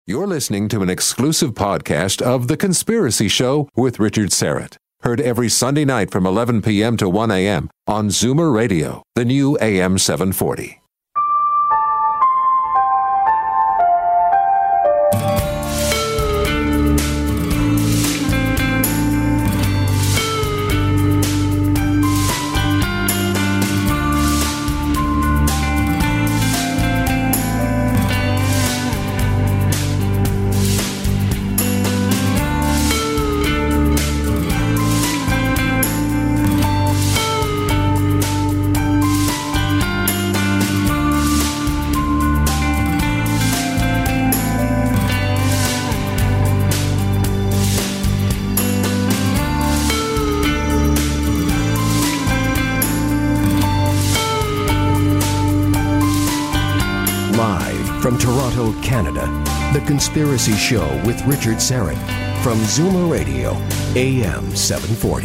You're listening to an exclusive podcast of The Conspiracy Show with Richard Syrett. Heard every Sunday night from 11 p.m. to 1 a.m. on Zoomer Radio, the new AM 740. From Toronto, Canada, The Conspiracy Show with Richard Syrett from Zoomer Radio, AM 740.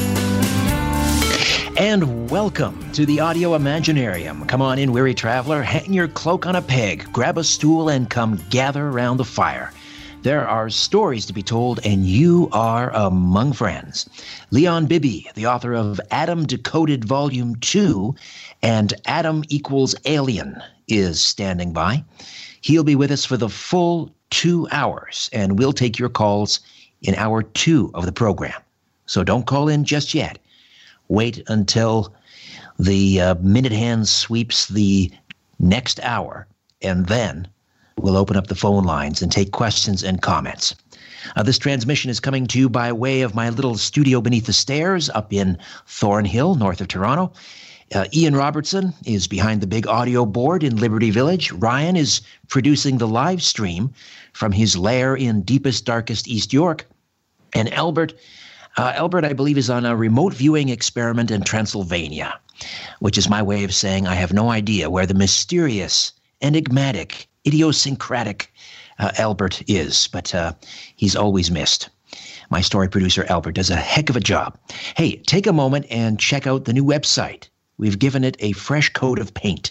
And welcome to the Audio Imaginarium. Come on in, weary traveler, hang your cloak on a peg, grab a stool, and come gather around the fire. There are stories to be told, and you are among friends. Leon Bibi, the author of Adam Decoded Volume 2 and Adam Equals Alien, is standing by. He'll be with us for the full 2 hours, and we'll take your calls in hour 2 of the program. So don't call in just yet. Wait until the minute hand sweeps the next hour, and then we'll open up the phone lines and take questions and comments. This transmission is coming to you by way of my little studio beneath the stairs up in Thornhill, north of Toronto. Ian Robertson is behind the big audio board in Liberty Village. Ryan is producing the live stream from his lair in deepest, darkest East York. And Albert, I believe, is on a remote viewing experiment in Transylvania, which is my way of saying I have no idea where the mysterious, enigmatic, idiosyncratic Albert is, but he's always missed. My story producer, Albert, does a heck of a job. Hey, take a moment and check out the new website. We've given it a fresh coat of paint,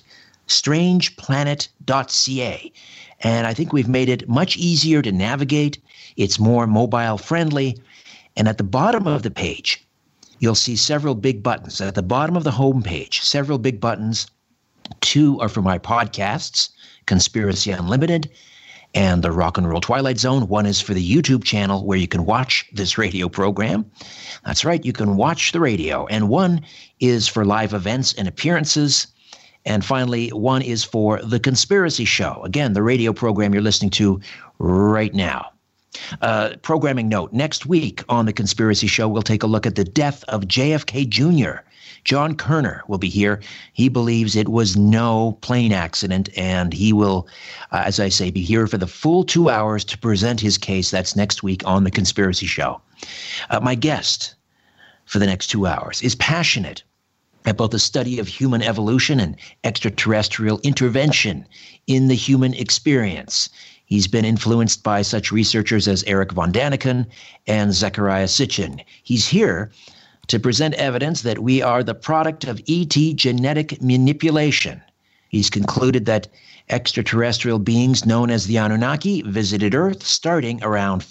strangeplanet.ca, and I think we've made it much easier to navigate. It's more mobile friendly, and at the bottom of the page, you'll see several big buttons. At the bottom of the home page, several big buttons. 2 are for my podcasts, Conspiracy Unlimited and the Rock and Roll Twilight Zone. 1 is for the YouTube channel where you can watch this radio program. That's right, you can watch the radio. And 1 is for live events and appearances. And finally, 1 is for The Conspiracy Show. Again, the radio program you're listening to right now. Programming note, next week on The Conspiracy Show, we'll take a look at the death of JFK Jr. John Kerner will be here. He believes it was no plane accident, and he will, as I say, be here for the full 2 hours to present his case. That's next week on The Conspiracy Show. My guest for the next 2 hours is passionate about the study of human evolution and extraterrestrial intervention in the human experience. He's been influenced by such researchers as Eric von Daniken and Zecharia Sitchin. He's here to present evidence that we are the product of ET genetic manipulation. He's concluded that extraterrestrial beings known as the Anunnaki visited Earth starting around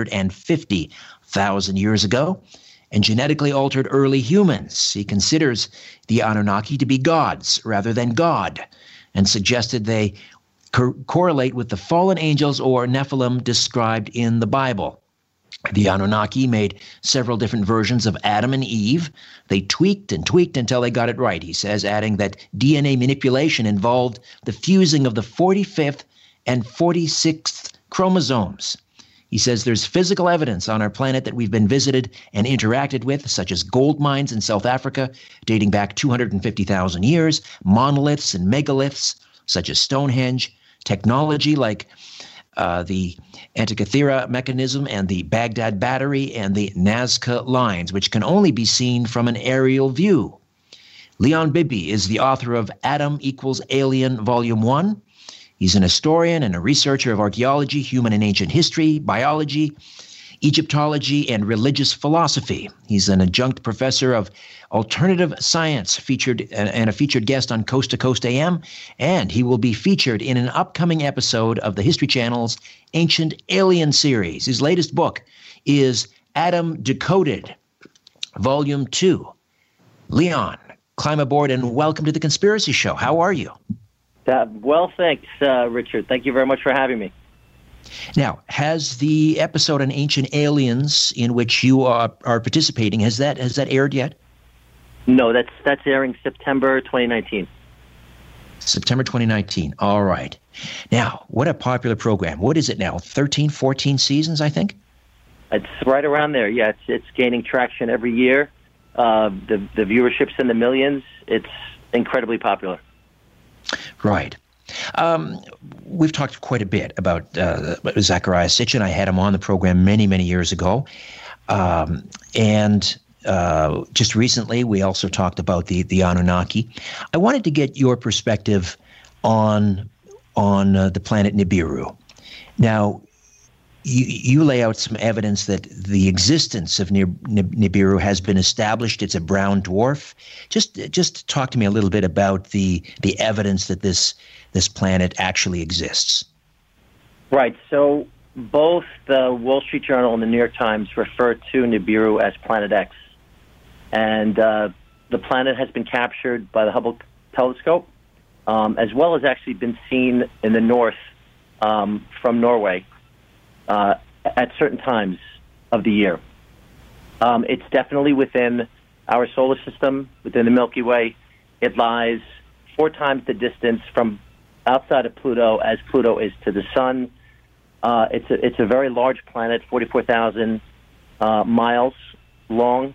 450,000 years ago and genetically altered early humans. He considers the Anunnaki to be gods rather than God and suggested they correlate with the fallen angels or Nephilim described in the Bible. The Anunnaki made several different versions of Adam and Eve. They tweaked and tweaked until they got it right, he says, adding that DNA manipulation involved the fusing of the 45th and 46th chromosomes. He says there's physical evidence on our planet that we've been visited and interacted with, such as gold mines in South Africa dating back 250,000 years, monoliths and megaliths such as Stonehenge, technology like the Antikythera mechanism and the Baghdad battery and the Nazca lines, which can only be seen from an aerial view. Leon Bibi is the author of Adam Equals Alien Volume 1. He's an historian and a researcher of archaeology, human and ancient history, biology. Egyptology and Religious Philosophy. He's an adjunct professor of alternative science, and a featured guest on Coast to Coast AM, and he will be featured in an upcoming episode of the History Channel's Ancient Alien series. His latest book is Adam Decoded, Volume 2. Leon, climb aboard and welcome to The Conspiracy Show. How are you? Well, thanks, Richard. Thank you very much for having me. Now, has the episode on Ancient Aliens in which you are participating, has that aired yet? No, that's airing September 2019. September 2019. All right. Now, what a popular program. What is it now? 13, 14 seasons, I think? It's right around there. Yeah, it's gaining traction every year. The viewership's in the millions. It's incredibly popular. Right. We've talked quite a bit about Zecharia Sitchin. I had him on the program many, many years ago. And just recently, we also talked about the Anunnaki. I wanted to get your perspective on the planet Nibiru. Now, you lay out some evidence that the existence of Nibiru has been established. It's a brown dwarf. Just talk to me a little bit about the evidence that this planet actually exists. Right. So both the Wall Street Journal and the New York Times refer to Nibiru as Planet X. And the planet has been captured by the Hubble telescope, as well as actually been seen in the north from Norway. At certain times of the year. It's definitely within our solar system, within the Milky Way. It lies 4 times the distance from outside of Pluto as Pluto is to the Sun. It's a very large planet, 44,000 miles long.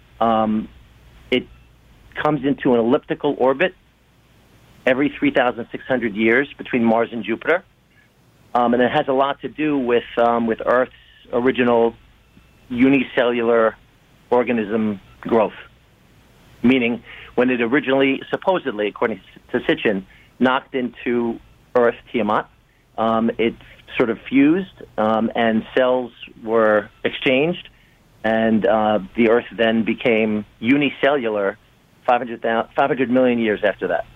It comes into an elliptical orbit every 3,600 years between Mars and Jupiter. And it has a lot to do with Earth's original unicellular organism growth. Meaning, when it originally, supposedly, according to Sitchin, knocked into Earth, Tiamat, it sort of fused, and cells were exchanged, and the Earth then became unicellular 500 million years after that.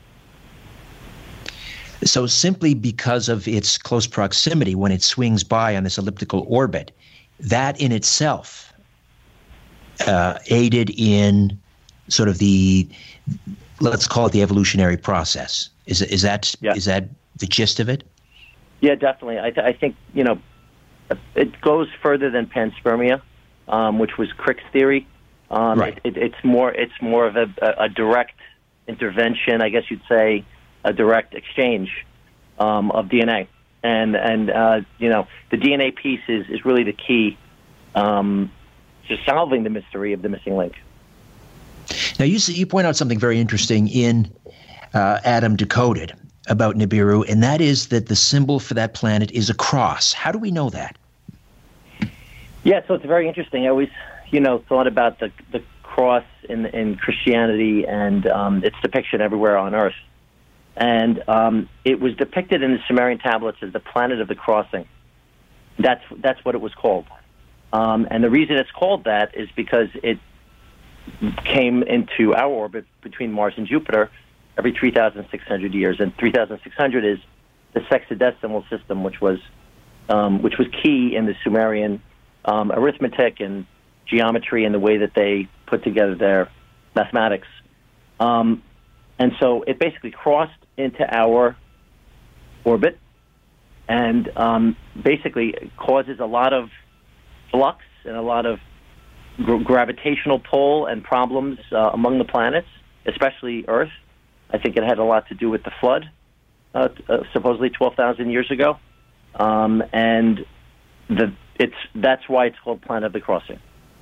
So simply because of its close proximity when it swings by on this elliptical orbit, that in itself aided in sort of the, let's call it the evolutionary process. Is that the gist of it? Yeah, definitely. I think, it goes further than panspermia, which was Crick's theory. Right. It's more of a direct intervention, I guess you'd say, a direct exchange of DNA, and the DNA piece is really the key to solving the mystery of the missing link. Now you point out something very interesting in Adam Decoded about Nibiru, and that is that the symbol for that planet is a cross. How do we know that? Yeah, so it's very interesting. I always thought about the cross in Christianity and its depiction everywhere on Earth. And it was depicted in the Sumerian tablets as the planet of the crossing. That's what it was called. And the reason it's called that is because it came into our orbit between Mars and Jupiter every 3,600 years. And 3,600 is the sexagesimal system, which was key in the Sumerian arithmetic and geometry and the way that they put together their mathematics. And so it basically crossed into our orbit and basically causes a lot of flux and a lot of gravitational pull and problems among the planets, especially Earth. I think it had a lot to do with the flood, supposedly 12,000 years ago. And that's why it's called Planet of the Crossing.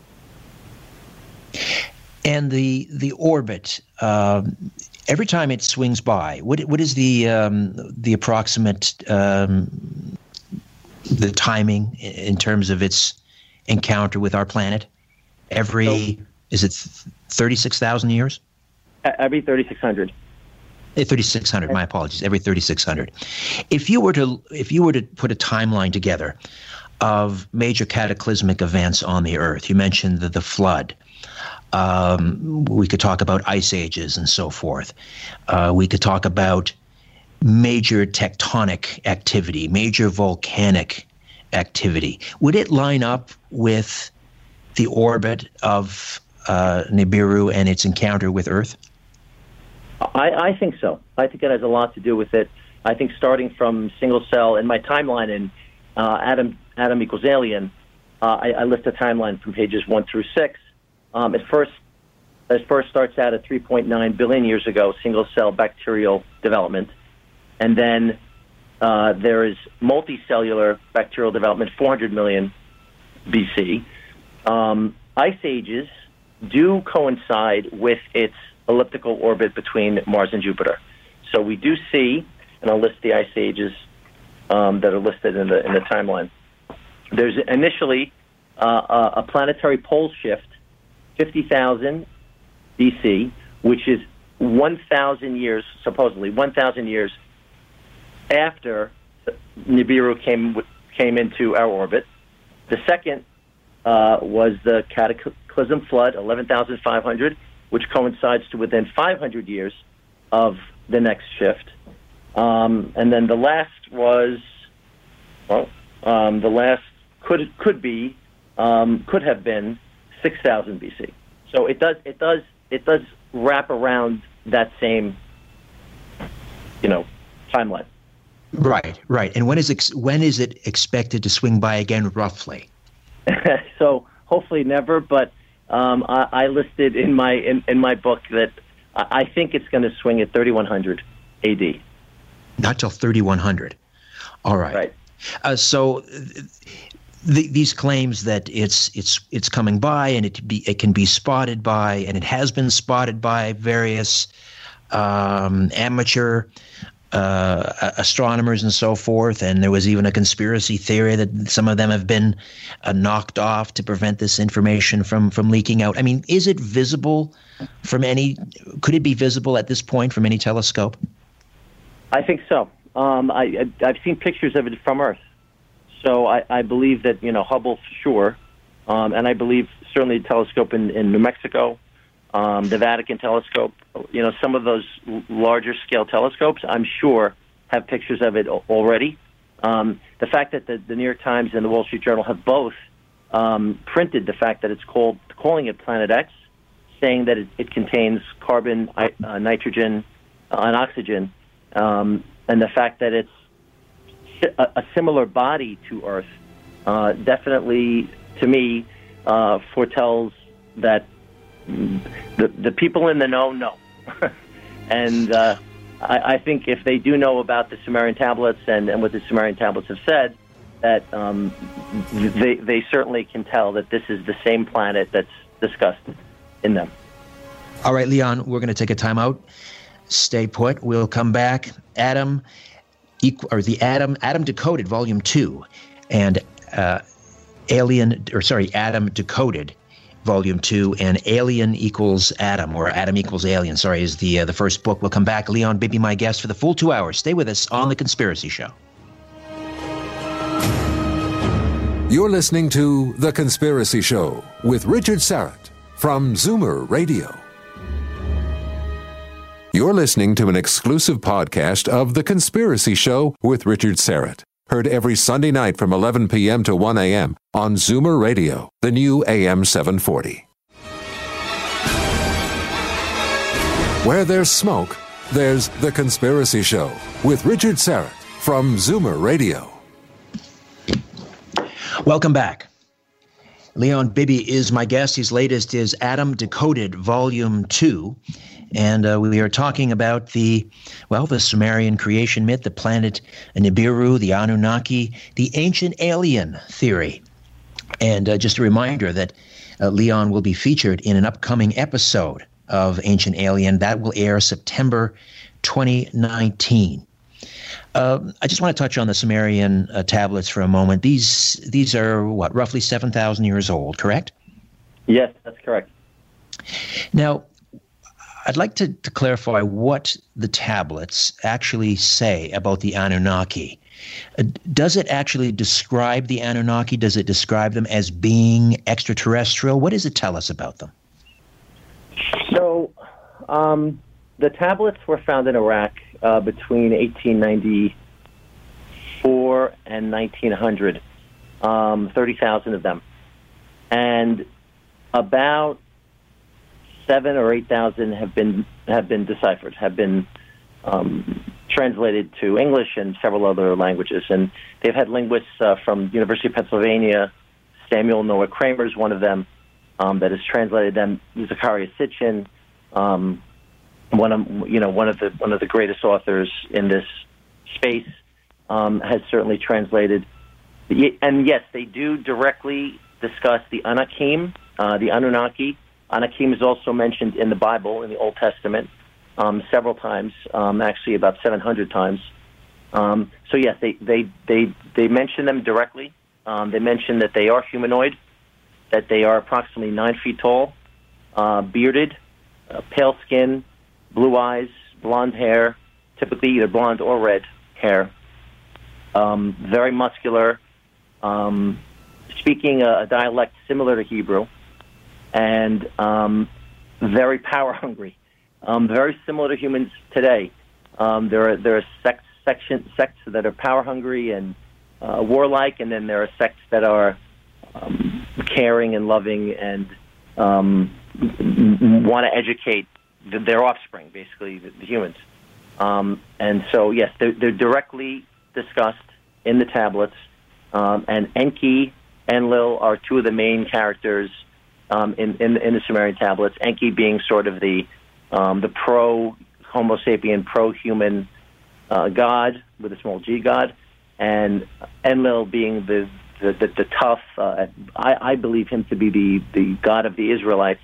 And the orbit, every time it swings by, what is the approximate the timing in terms of its encounter with our planet? Is it 36,000 years? Every 3,600. 3,600. My apologies. Every 3,600. If you were to put a timeline together of major cataclysmic events on the Earth. You mentioned the flood. We could talk about ice ages and so forth. We could talk about major tectonic activity, major volcanic activity. Would it line up with the orbit of Nibiru and its encounter with Earth? I think so. I think it has a lot to do with it. I think starting from single cell, in my timeline in Atom Equals Alien, I list a timeline from pages 1 through 6. It first starts out at 3.9 billion years ago, single cell bacterial development. And then there is multicellular bacterial development, 400 million BC. Ice ages do coincide with its elliptical orbit between Mars and Jupiter. So we do see, and I'll list the ice ages that are listed in the timeline. There's initially a planetary pole shift, 50,000 BC, which is 1,000 years, supposedly 1,000 years after Nibiru came into our orbit. The second was the cataclysm flood, 11,500, which coincides to within 500 years of the next shift. And then the last was, the last could have been 6,000 BC. So it does wrap around that same, timeline. Right. And when is it expected to swing by again, roughly? So hopefully never, but I listed in my book that I think it's going to swing at 3100 AD. Not till 3100. All right. Right. So these claims that it's coming by and it can be spotted by, and it has been spotted by various amateur astronomers and so forth, and there was even a conspiracy theory that some of them have been knocked off to prevent this information from leaking out. I mean, is it visible could it be visible at this point from any telescope? I think so. I've seen pictures of it from Earth. So I believe that, Hubble for sure, and I believe certainly the telescope in New Mexico, the Vatican telescope, some of those larger scale telescopes, I'm sure, have pictures of it already. The fact that the New York Times and the Wall Street Journal have both printed the fact that it's calling it Planet X, saying that it contains carbon, nitrogen, and oxygen, and the fact that it's a similar body to Earth, definitely, to me, foretells that the people in the know. And I think if they do know about the Sumerian tablets and what the Sumerian tablets have said, that they certainly can tell that this is the same planet that's discussed in them. All right, Leon, we're going to take a time out. Stay put. We'll come back. Atom Decoded, Volume 2, and Atom Decoded, Volume 2, and Alien Equals Atom, or Atom Equals Alien, is the first book. We'll come back. Leon Bibby, my guest, for the full 2 hours. Stay with us on The Conspiracy Show. You're listening to The Conspiracy Show with Richard Syrett from Zoomer Radio. You're listening to an exclusive podcast of The Conspiracy Show with Richard Syrett. Heard every Sunday night from 11 p.m. to 1 a.m. on Zoomer Radio, the new AM 740. Where there's smoke, there's The Conspiracy Show with Richard Syrett from Zoomer Radio. Welcome back. Leon Bibby is my guest. His latest is Atom Decoded, Volume 2. And we are talking about the Sumerian creation myth, the planet Nibiru, the Anunnaki, the ancient alien theory. And just a reminder that Leon will be featured in an upcoming episode of Ancient Alien. That will air September 2019. I just want to touch on the Sumerian tablets for a moment. These are, roughly 7,000 years old, correct? Yes, that's correct. Now, I'd like to clarify what the tablets actually say about the Anunnaki. Does it actually describe the Anunnaki? Does it describe them as being extraterrestrial? What does it tell us about them? So, the tablets were found in Iraq between 1894 and 1900, 30,000 of them. And about 7,000 or 8,000 have been deciphered, have been translated to English and several other languages. And they've had linguists from University of Pennsylvania. Samuel Noah Kramer is one of them that has translated them. Zecharia Sitchin, one of the greatest authors in this space, has certainly translated. And yes, they do directly discuss the Anakim, the Anunnaki. Anakim is also mentioned in the Bible, in the Old Testament, several times, actually about 700 times. So yes, they mention them directly. They mention that they are humanoid, that they are approximately 9 feet tall, bearded, pale skin, blue eyes, blonde hair, typically either blonde or red hair, very muscular, speaking a dialect similar to Hebrew, and very power hungry, very similar to humans today. There are sects that are power hungry and warlike, and then there are sects that are caring and loving and want to educate their offspring, basically the humans. And so, yes, they're directly discussed in the tablets. And Enki, Enlil are two of the main characters in the Sumerian tablets. Enki being sort of the pro-Homo sapien, pro-human god with a small g god, and Enlil being the tough. I believe him to be the god of the Israelites,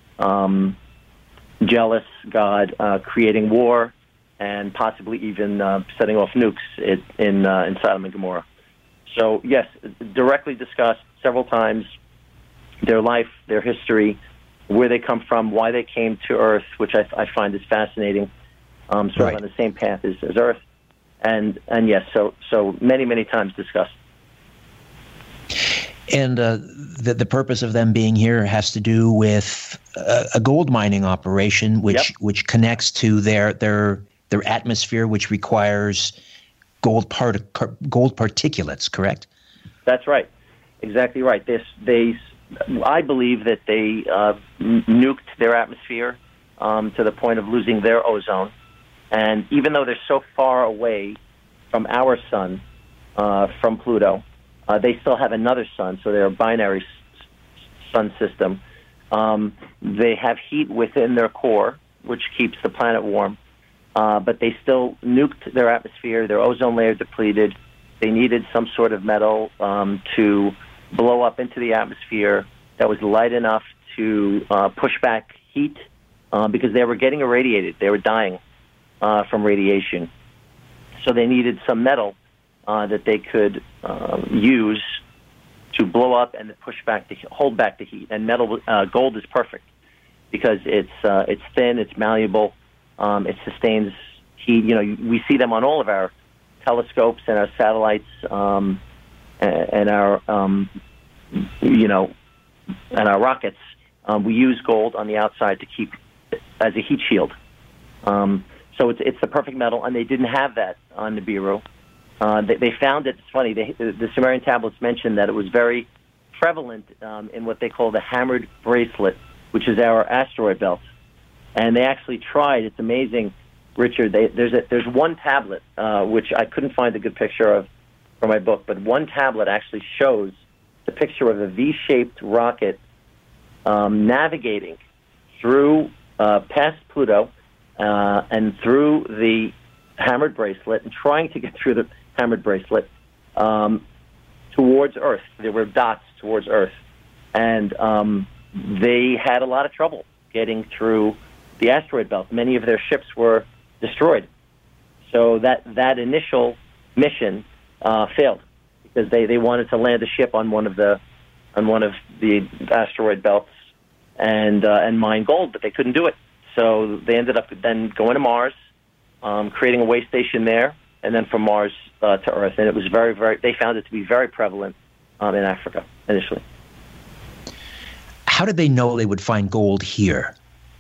jealous god, creating war and possibly even setting off nukes in Sodom and Gomorrah. So yes, directly discussed several times their life, their history, where they come from, why they came to Earth, which I find is fascinating. Sort of on the same path as Earth, and yes, so many times discussed. And the purpose of them being here has to do with a gold mining operation, which connects to their atmosphere, which requires gold particulates. Correct? That's right. Exactly right. I believe that they nuked their atmosphere to the point of losing their ozone. And even though they're so far away from our sun, from Pluto, they still have another sun, so they're a binary sun system. They have heat within their core, which keeps the planet warm, but they still nuked their atmosphere, their ozone layer depleted. They needed some sort of metal to blow up into the atmosphere that was light enough to push back heat because they were getting irradiated. They were dying from radiation. So they needed some metal that they could use to blow up and hold back the heat. And gold is perfect because it's thin, it's malleable, it sustains heat. You know, we see them on all of our telescopes and our satellites and our and our rockets. We use gold on the outside to keep as a heat shield. So it's the perfect metal, and they didn't have that on Nibiru. They found it. It's funny. The Sumerian tablets mentioned that it was very prevalent in what they call the hammered bracelet, which is our asteroid belt. And they actually tried. It's amazing, Richard. There's one tablet which I couldn't find a good picture of for my book, but one tablet actually shows the picture of a V-shaped rocket navigating through past Pluto. And through the hammered bracelet, and trying to get through the hammered bracelet towards Earth. There were dots towards Earth. And they had a lot of trouble getting through the asteroid belt. Many of their ships were destroyed. So that initial mission failed because they wanted to land a ship on one of the asteroid belts and mine gold, but they couldn't do it. So they ended up then going to Mars, creating a way station there, and then from Mars to Earth. And it was they found it to be very prevalent in Africa initially. How did they know they would find gold here?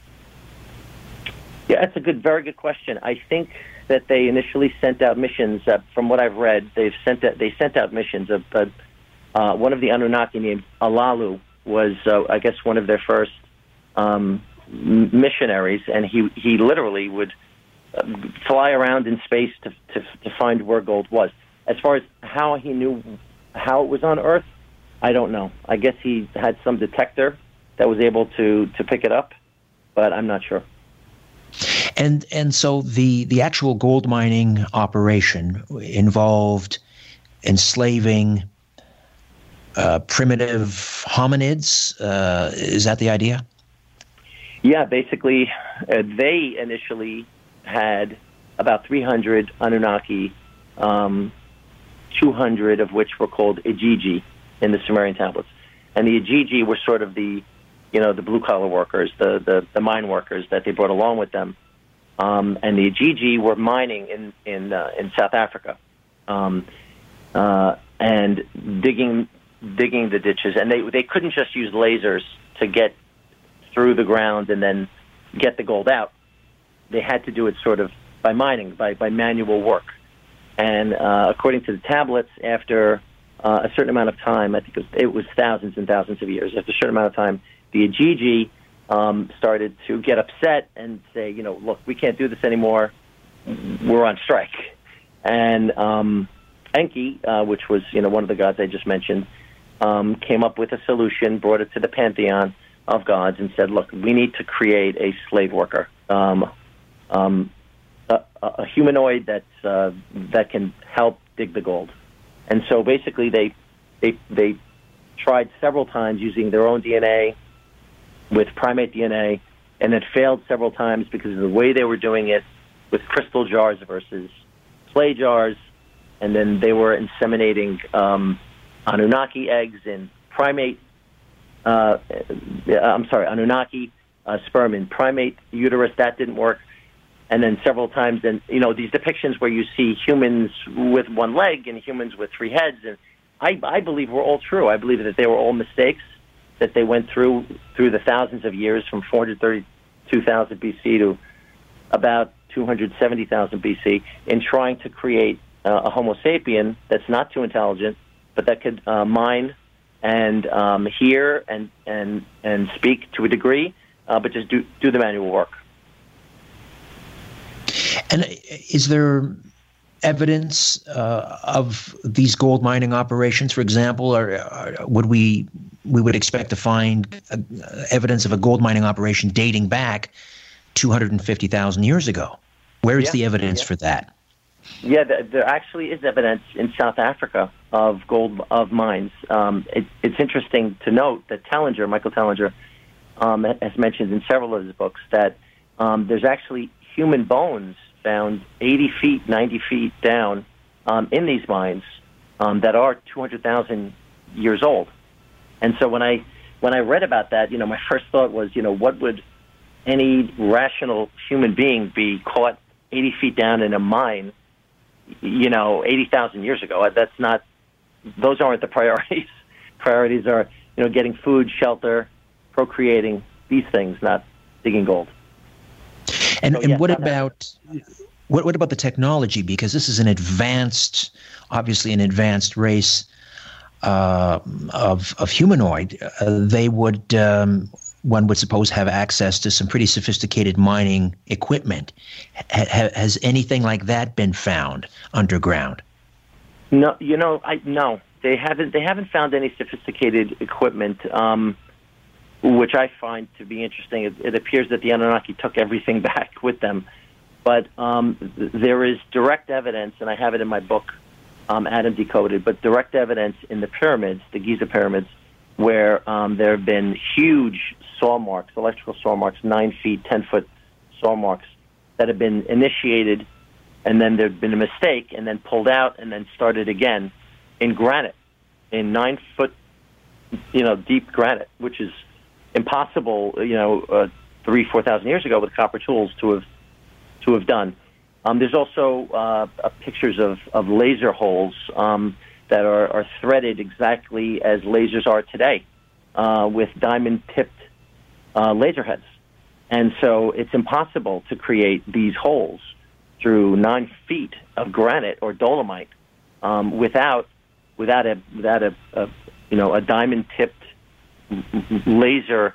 Yeah, that's a very good question. I think that they initially sent out missions. From what I've read, they sent out missions. One of the Anunnaki named Alalu was, I guess, one of their first missionaries, and he literally would fly around in space to find where gold was. As far as how he knew how it was on Earth, I don't know. I guess he had some detector that was able to pick it up, but I'm not sure. And so the actual gold mining operation involved enslaving primitive hominids. Is that the idea? Yeah, basically, they initially had about 300 Anunnaki, 200 of which were called Igigi in the Sumerian tablets. And the Igigi were sort of the blue-collar workers, the mine workers that they brought along with them. And the Igigi were mining in South Africa and digging the ditches. And they couldn't just use lasers to get through the ground and then get the gold out. They had to do it sort of by mining, by manual work. And according to the tablets, after a certain amount of time, I think it was thousands and thousands of years, after a certain amount of time, the Igigi started to get upset and say, look, we can't do this anymore. We're on strike. And Enki, which was one of the gods I just mentioned, came up with a solution, brought it to the pantheon of gods, and said, look, we need to create a slave worker, a humanoid that can help dig the gold. And so basically they tried several times using their own DNA with primate DNA, and it failed several times because of the way they were doing it with crystal jars versus clay jars. And then they were inseminating Anunnaki eggs in Anunnaki sperm in primate uterus. That didn't work. And then several times, and these depictions where you see humans with one leg and humans with three heads, and I believe were all true. I believe that they were all mistakes that they went through the thousands of years, from 432,000 BC to about 270,000 BC, in trying to create a Homo sapien that's not too intelligent, but that could mine and hear and speak to a degree, but just do the manual work. And is there evidence of these gold mining operations, for example, or we would expect to find evidence of a gold mining operation dating back 250,000 years ago? Where is the evidence for that? Yeah, there actually is evidence in South Africa of gold mines. It's interesting to note that Michael Tellinger, has mentioned in several of his books that there's actually human bones found 80 feet, 90 feet down in these mines that are 200,000 years old. And so when I read about that, my first thought was, what would any rational human being be caught 80 feet down in a mine, 80,000 years ago? Those aren't the priorities. Priorities are, getting food, shelter, procreating, these things, not digging gold. And what about the technology? Because this is obviously an advanced race of humanoid. They would, one would suppose, have access to some pretty sophisticated mining equipment. Has anything like that been found underground? No, no, they haven't. They haven't found any sophisticated equipment. Which I find to be interesting. It appears that the Anunnaki took everything back with them. But there is direct evidence, and I have it in my book, Adam Decoded, but direct evidence in the pyramids, the Giza pyramids, where there have been huge saw marks, electrical saw marks, 9 feet, 10-foot saw marks that have been initiated, and then there'd been a mistake, and then pulled out, and then started again in granite, in 9-foot, deep granite, which is impossible, 3,000-4,000 years ago with copper tools to have done. There's also pictures of laser holes that are threaded exactly as lasers are today, with diamond-tipped laser heads. And so it's impossible to create these holes through 9 feet of granite or dolomite without a diamond-tipped laser.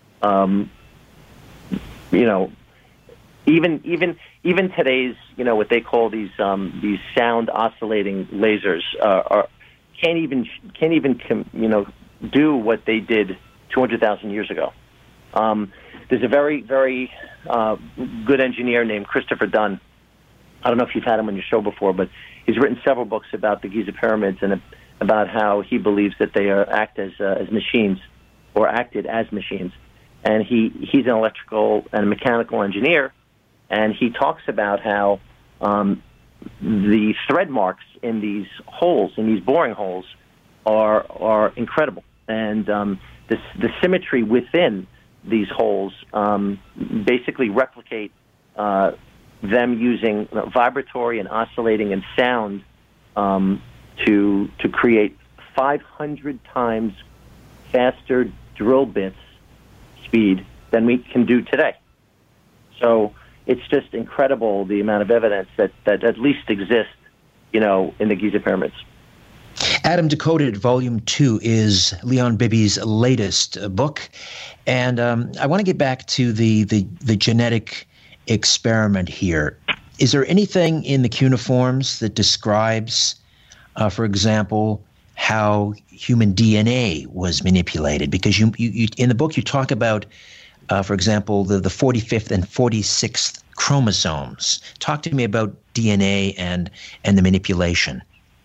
Even today's, what they call these sound oscillating lasers can't even do what they did 200,000 years ago. There's a very, very good engineer named Christopher Dunn. I don't know if you've had him on your show before, but he's written several books about the Giza pyramids and about how he believes that they act as machines, or acted as machines. And he's an electrical and mechanical engineer, and he talks about how the thread marks in these holes, in these boring holes, are incredible, and the symmetry within these holes basically replicate them using vibratory and oscillating and sound to create 500 times faster drill bits speed than we can do today. So it's just incredible the amount of evidence that at least exists, in the Giza pyramids. Adam Decoded, Volume 2, is Leon Bibby's latest book. And I want to get back to the genetic experiment here. Is there anything in the cuneiforms that describes, for example, how human DNA was manipulated? Because you in the book you talk about, for example, the 45th and 46th chromosomes. Talk to me about DNA and the manipulation.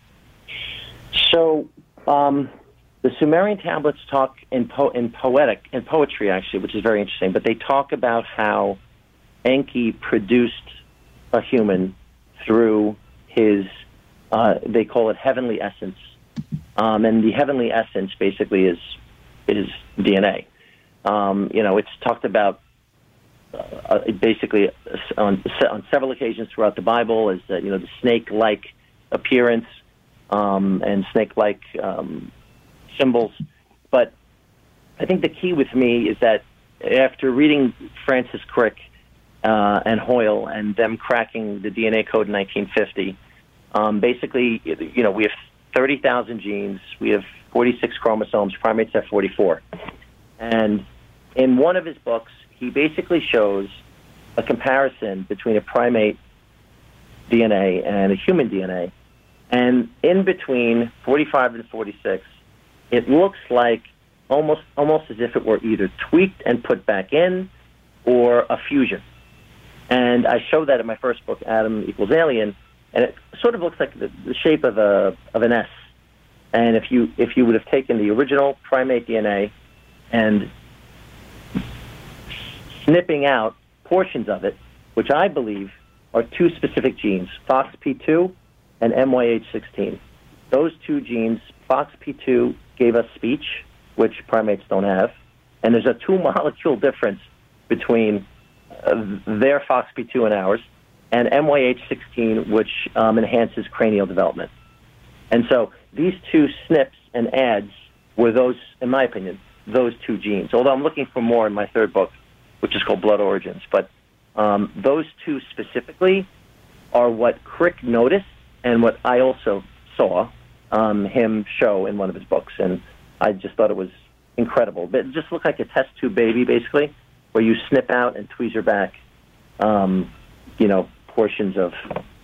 So the Sumerian tablets talk in poetry, actually, which is very interesting, but they talk about how Enki produced a human through his, they call it heavenly essence. And the heavenly essence basically is DNA. It's talked about basically on several occasions throughout the Bible as the snake-like appearance and snake-like symbols. But I think the key with me is that after reading Francis Crick and Hoyle and them cracking the DNA code in 1950, basically, we have 30,000 genes. We have 46 chromosomes. Primates have 44. And in one of his books, he basically shows a comparison between a primate DNA and a human DNA. And in between 45 and 46, it looks like almost as if it were either tweaked and put back in or a fusion. And I showed that in my first book, Adam Equals Alien, and it sort of looks like the shape of an S. And if you would have taken the original primate DNA and snipping out portions of it, which I believe are two specific genes, FOXP2 and MYH16. Those two genes, FOXP2 gave us speech, which primates don't have, and there's a 2-molecule difference between their FOXP2 and ours, and MYH16, which enhances cranial development. And so these two snips and adds were those, in my opinion, those two genes. Although I'm looking for more in my third book, which is called Blood Origins. But those two specifically are what Crick noticed and what I also saw him show in one of his books. And I just thought it was incredible. But it just looked like a test tube baby, basically, where you snip out and tweezer back, portions of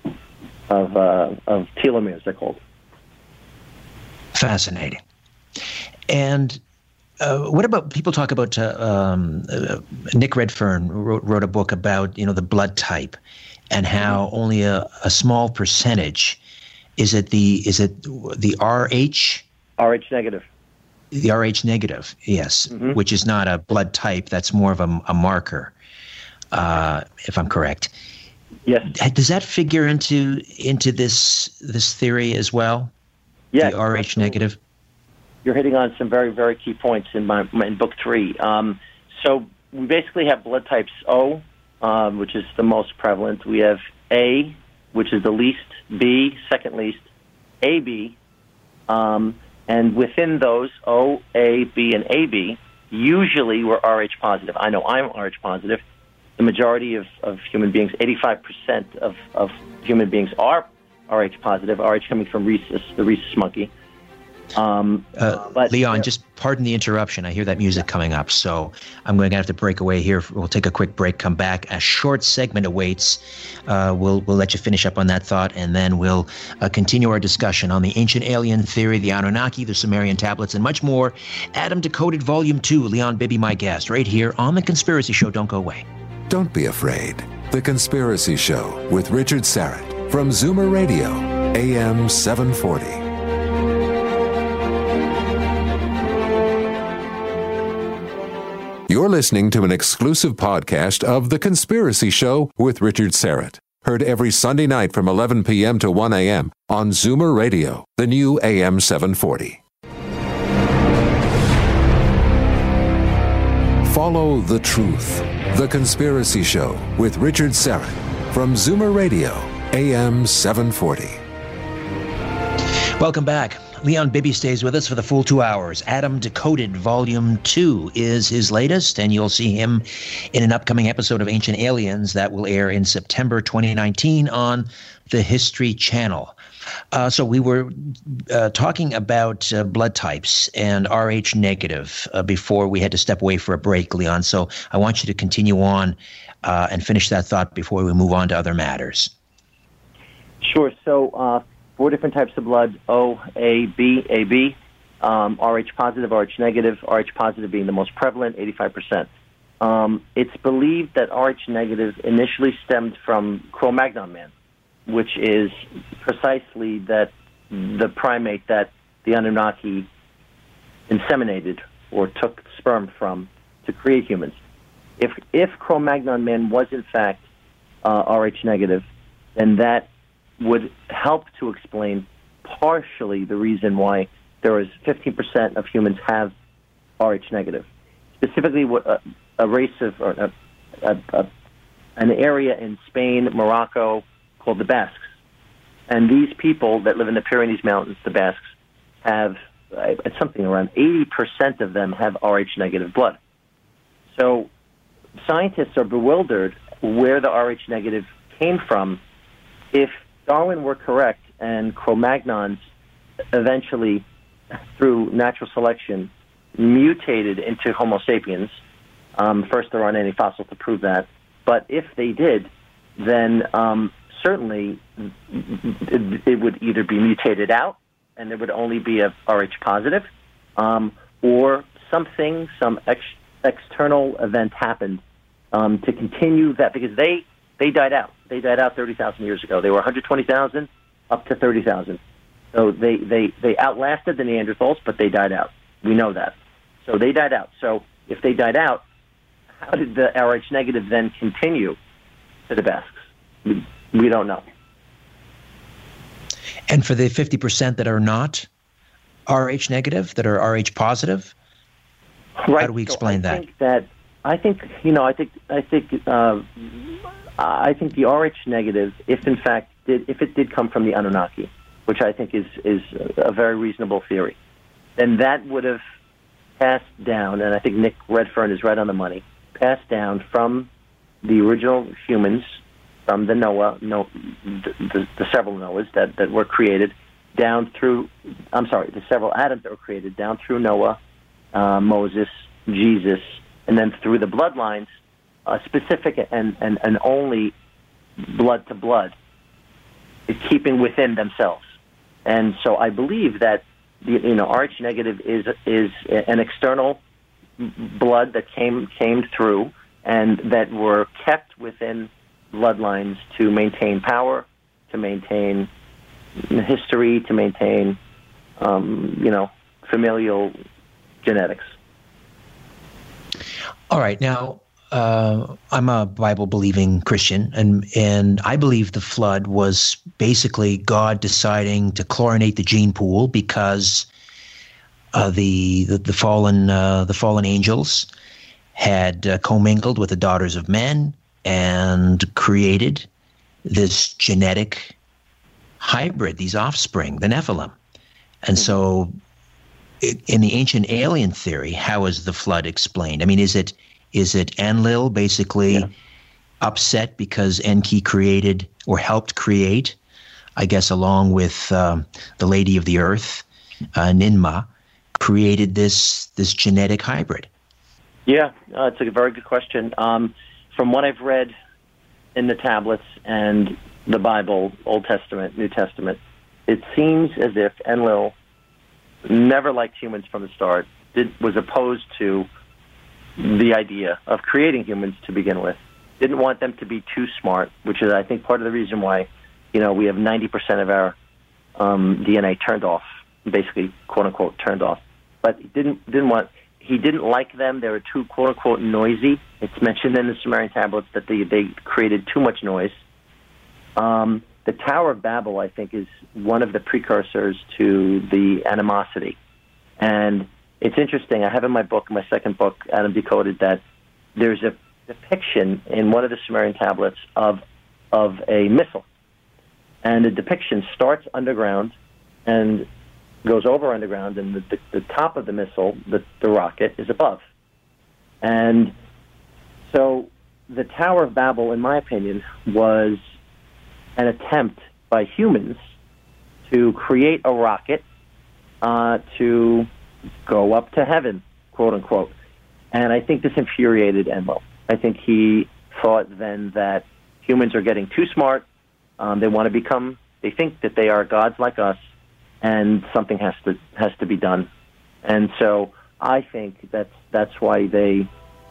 telomeres, they're called. Fascinating. And what about, people talk about, Nick Redfern wrote a book about, the blood type and how only a small percentage, is it the RH? RH negative. The RH negative, yes, which is not a blood type. That's more of a marker, if I'm correct. Yes. Does that figure into this theory as well? Yes. The RH negative? You're hitting on some very, very key points in book 3. So we basically have blood types O, which is the most prevalent. We have A, which is the least, B, second least, AB, and within those, O, A, B, and AB, usually we're Rh positive. I know I'm Rh positive. The majority of human beings, 85% of human beings are Rh positive, Rh coming from rhesus, the rhesus monkey. But Leon, just pardon the interruption. I hear that music coming up, so I'm going to have to break away here. We'll take a quick break, come back. A short segment awaits. We'll let you finish up on that thought, and then we'll continue our discussion on the ancient alien theory, the Anunnaki, the Sumerian tablets, and much more. Adam Decoded Volume 2, Leon Bibby, my guest, right here on The Conspiracy Show. Don't go away. Don't be afraid. The Conspiracy Show with Richard Syrett from Zoomer Radio, AM 740. You're listening to an exclusive podcast of The Conspiracy Show with Richard Syrett. Heard every Sunday night from 11 p.m. to 1 a.m. on Zoomer Radio, the new AM 740. Follow the truth. The Conspiracy Show with Richard Syrett from Zoomer Radio, AM 740. Welcome back. Leon Bibby stays with us for the full 2 hours. Adam Decoded Volume 2 is his latest, and you'll see him in an upcoming episode of Ancient Aliens that will air in September 2019 on the History Channel. So we were talking about blood types and Rh negative before we had to step away for a break, Leon. So I want you to continue on and finish that thought before we move on to other matters. Sure. So 4 different types of blood, O, A, B, AB, Rh positive, Rh negative, Rh positive being the most prevalent, 85%. It's believed that Rh negative initially stemmed from Cro-Magnon man, which is precisely that the primate that the Anunnaki inseminated or took sperm from to create humans. If Cro-Magnon man was in fact Rh negative, then that would help to explain partially the reason why there is 15% of humans have Rh negative. Specifically, a race of or an area in Spain, Morocco, called the Basques. And these people that live in the Pyrenees Mountains, the Basques, have something around 80% of them have Rh negative blood. So scientists are bewildered where the Rh negative came from. If Darwin were correct and Cro-Magnons eventually, through natural selection, mutated into Homo sapiens, first there aren't any fossils to prove that, but if they did, then certainly it would either be mutated out and there would only be a Rh positive, or some external event happened to continue that, because they died out. They died out 30,000 years ago. They were 120,000 up to 30,000. So they outlasted the Neanderthals, but they died out. We know that. So they died out. So if they died out, how did the Rh negative then continue to the Basques? We don't know. And for the 50% that are not Rh negative, that are Rh positive, right. How do we explain that? I think the Rh negative, if it did come from the Anunnaki, which I think is a very reasonable theory, then that would have passed down, and I think Nick Redfern is right on the money, passed down from the original humans, from the the several Noahs that were created, the several Adams that were created, down through Noah, Moses, Jesus, and then through the bloodlines, specific and only blood to blood, keeping within themselves. And so I believe that Rh negative is an external blood that came through and that were kept within bloodlines to maintain power, to maintain history, to maintain familial genetics. All right. Now, I'm a Bible-believing Christian, and I believe the flood was basically God deciding to chlorinate the gene pool because the fallen angels had commingled with the daughters of men, and created this genetic hybrid, these offspring, the Nephilim. And so in the ancient alien theory, how is the flood explained? I mean, is it Enlil basically upset because Enki created or helped create, I guess, along with the Lady of the Earth, Ninmah, created this genetic hybrid? Yeah, it's a very good question. From what I've read in the tablets and the Bible, Old Testament, New Testament, it seems as if Enlil never liked humans from the start, was opposed to the idea of creating humans to begin with, didn't want them to be too smart, which is, I think, part of the reason why, we have 90% of our DNA turned off, basically, quote-unquote, turned off. But he didn't like them. They were too, quote-unquote, noisy. It's mentioned in the Sumerian tablets that they created too much noise. The Tower of Babel, I think, is one of the precursors to the animosity. And it's interesting. I have in my book, my second book, Adam Decoded, that there's a depiction in one of the Sumerian tablets of a missile. And the depiction starts underground and goes over underground, and the top of the missile, the rocket, is above. And so the Tower of Babel, in my opinion, was an attempt by humans to create a rocket to go up to heaven, quote unquote. And I think this infuriated Enlil. I think he thought then that humans are getting too smart. They think that they are gods like us, and something has to be done. And so I think that's why they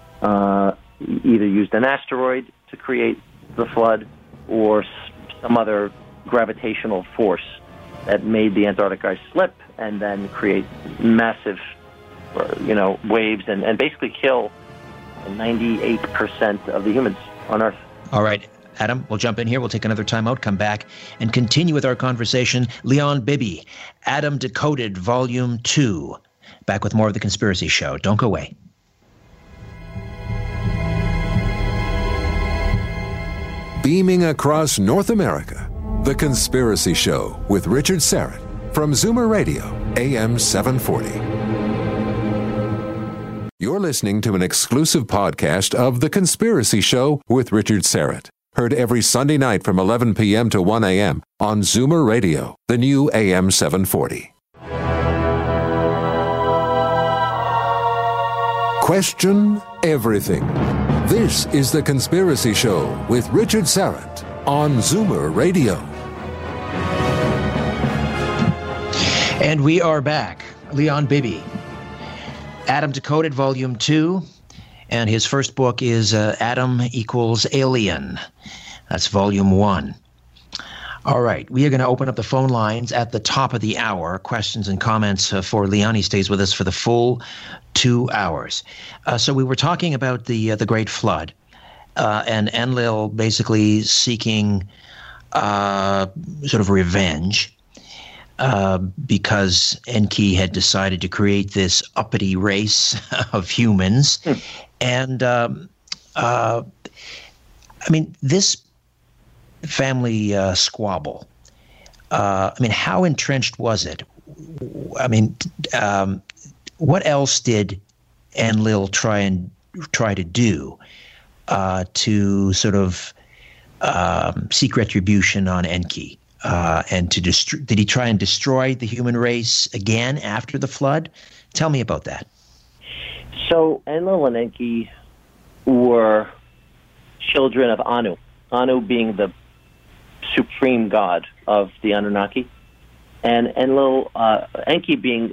either used an asteroid to create the flood or some other gravitational force that made the Antarctic ice slip and then create massive, waves and basically kill 98% of the humans on Earth. All right, Adam, we'll jump in here. We'll take another time out, come back, and continue with our conversation. Leon Bibi, Adam Decoded, Volume 2. Back with more of The Conspiracy Show. Don't go away. Beaming across North America, The Conspiracy Show with Richard Syrett from Zoomer Radio, AM 740. You're listening to an exclusive podcast of The Conspiracy Show with Richard Syrett. Heard every Sunday night from 11 p.m. to 1 a.m. on Zoomer Radio, the new AM 740. Question everything. This is The Conspiracy Show with Richard Syrett on Zoomer Radio. And we are back. Leon Bibi, Adam Decoded, Volume 2. And his first book is Adam Equals Alien. That's Volume 1. All right, we are going to open up the phone lines at the top of the hour. Questions and comments for Leon. He stays with us for the full 2 hours. So we were talking about the Great Flood and Enlil basically seeking sort of revenge because Enki had decided to create this uppity race of humans. And, this family squabble, how entrenched was it? What else did Enlil try to do to sort of seek retribution on Enki? And did he try and destroy the human race again after the flood? Tell me about that. So Enlil and Enki were children of Anu. Anu being the supreme god of the Anunnaki, and Enlil, Enki being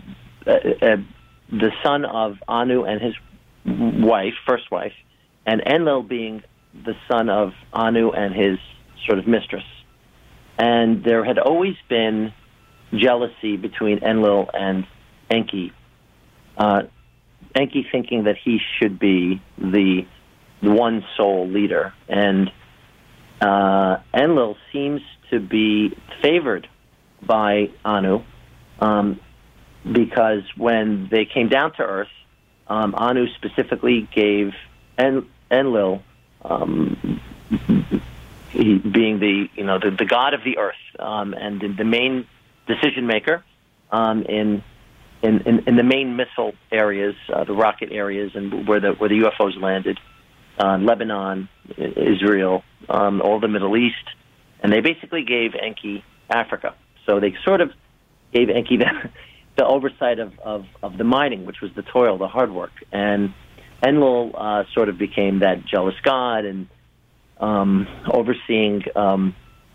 the son of Anu and his first wife, and Enlil being the son of Anu and his sort of mistress. And there had always been jealousy between Enlil and Enki. Enki thinking that he should be the one sole leader, and Enlil seems to be favored by Anu because when they came down to Earth, Anu specifically gave Enlil he being the god of the earth, and the main decision maker in the main missile areas, the rocket areas, and where the UFOs landed, Lebanon, Israel, all the Middle East, and they basically gave Enki Africa. So they sort of gave Enki the oversight of the mining, which was the toil, the hard work, and Enlil sort of became that jealous god and overseeing all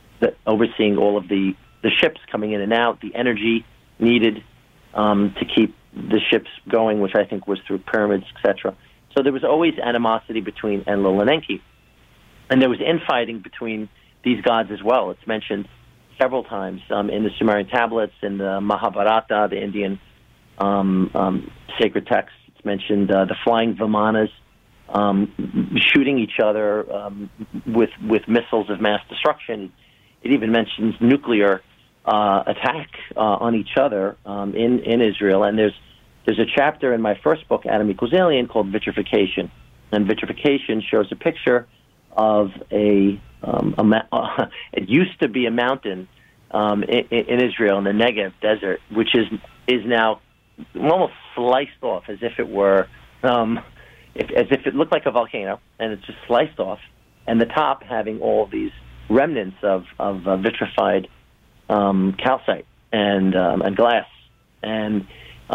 of the ships coming in and out, the energy needed to keep the ships going, which I think was through pyramids, etc. So there was always animosity between Enlil and Enki. And there was infighting between these gods as well. It's mentioned several times in the Sumerian tablets, in the Mahabharata, the Indian sacred texts. It's mentioned the flying Vimanas shooting each other with missiles of mass destruction. It even mentions nuclear attack on each other in Israel. And there's a chapter in my first book, Adam Equals Alien, called Vitrification. And vitrification shows a picture of it used to be a mountain in Israel, in the Negev desert, which is now almost sliced off, as if it were, as if it looked like a volcano, and it's just sliced off, and the top having all these remnants of vitrified calcite and glass. And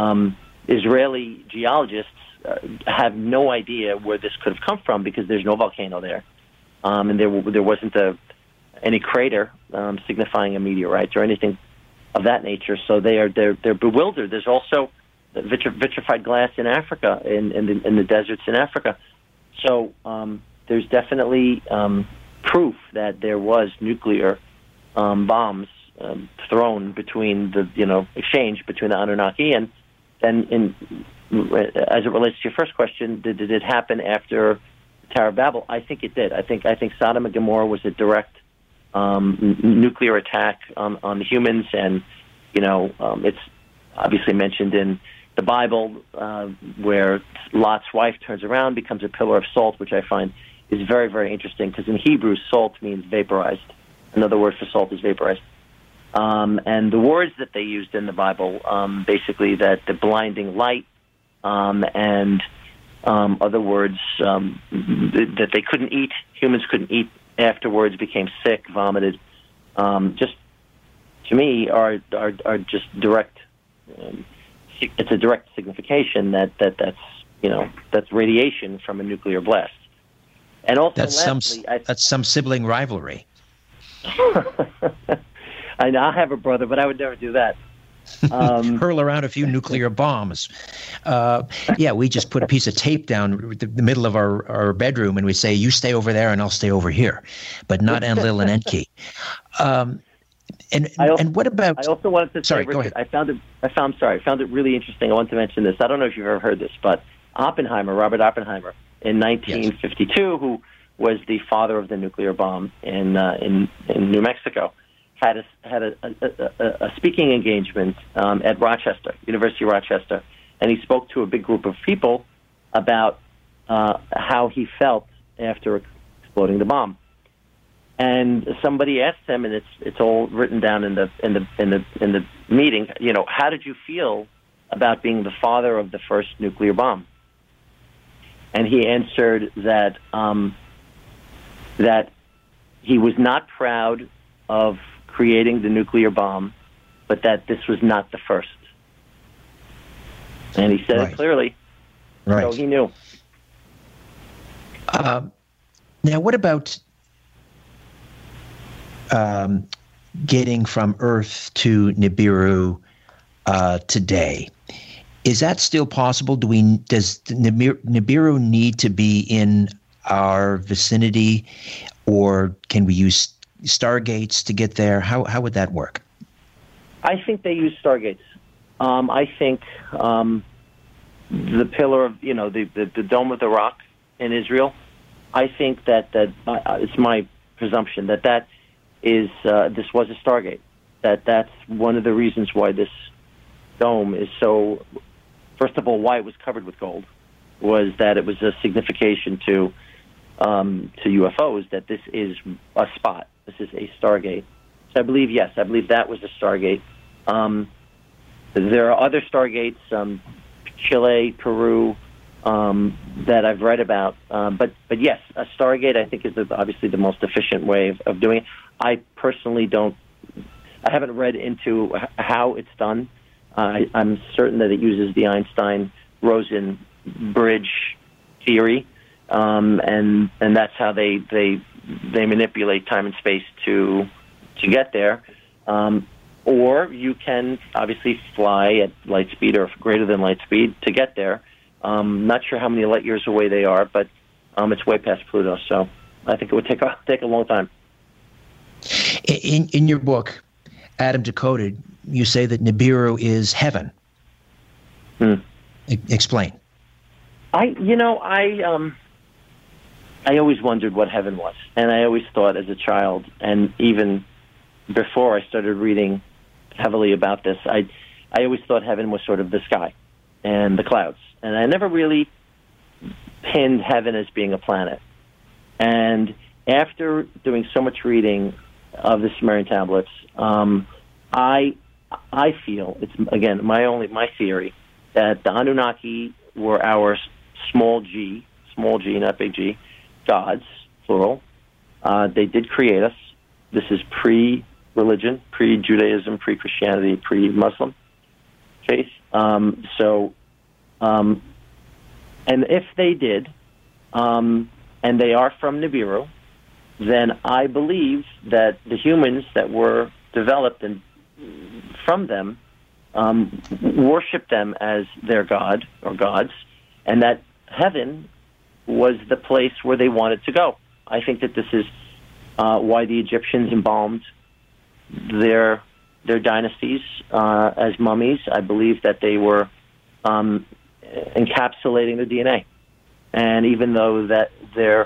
Israeli geologists have no idea where this could have come from, because there's no volcano there, and there wasn't any crater signifying a meteorite or anything of that nature. So they're bewildered. There's also vitrified glass in Africa, in the deserts in Africa. So there's definitely proof that there was nuclear bombs thrown between exchange between the Anunnaki. And then as it relates to your first question, did it happen after the Tower of Babel? I think it did. I think Sodom and Gomorrah was a direct nuclear attack on the humans, and it's obviously mentioned in the Bible where Lot's wife turns around, becomes a pillar of salt, which I find is very, very interesting, because in Hebrew, salt means vaporized. Another word for salt is vaporized. And the words that they used in the Bible, basically that the blinding light and other words that they couldn't eat, humans couldn't eat afterwards, became sick, vomited, just to me are just direct. It's a direct signification that's radiation from a nuclear blast. And also, that's some sibling rivalry. I have a brother, but I would never do that. Hurl around a few nuclear bombs. We just put a piece of tape down the middle of our bedroom, and we say, you stay over there and I'll stay over here, but not Enlil and Enki. And what about? I also wanted to say, Richard, go ahead. I found it really interesting. I want to mention this. I don't know if you've ever heard this, but Robert Oppenheimer, in 1952, who was the father of the nuclear bomb in New Mexico, had a speaking engagement at University of Rochester, and he spoke to a big group of people about how he felt after exploding the bomb. And somebody asked him, and it's all written down in the meeting. How did you feel about being the father of the first nuclear bomb? And he answered that that he was not proud of creating the nuclear bomb, but that this was not the first. And he said it clearly. Right. So he knew. Now, what about getting from Earth to Nibiru today? Is that still possible? Does Nibiru need to be in our vicinity, or can we use stargates to get there? How would that work? I think they use stargates. I think the pillar of the Dome of the Rock in Israel. I think that it's my presumption that is this was a stargate. That's one of the reasons why this dome is so. First of all, why it was covered with gold was that it was a signification to to UFOs, that this is a spot. This is a Stargate. So I believe that was a Stargate. There are other Stargates, Chile, Peru, that I've read about. But yes, a Stargate I think is obviously the most efficient way of doing it. I personally I haven't read into how it's done. I'm certain that it uses the Einstein-Rosen bridge theory, and that's how they manipulate time and space to get there. Or you can obviously fly at light speed or greater than light speed to get there. Not sure how many light years away they are, but it's way past Pluto, so I think it would take a long time. In your book, Adam Decoded, you say that Nibiru is heaven. Explain. I always wondered what heaven was, and I always thought as a child, and even before I started reading heavily about this, I always thought heaven was sort of the sky and the clouds, and I never really pinned heaven as being a planet. And after doing so much reading of the Sumerian tablets, I feel it's again my theory that the Anunnaki were our small g, not big G, gods, plural. They did create us. This is pre-religion, pre-Judaism, pre-Christianity, pre-Muslim faith. And if they did, and they are from Nibiru, then I believe that the humans that were developed from them worship them as their god or gods, and that heaven was the place where they wanted to go. I think that this is why the Egyptians embalmed their dynasties as mummies. I believe that they were encapsulating the DNA, and even though that their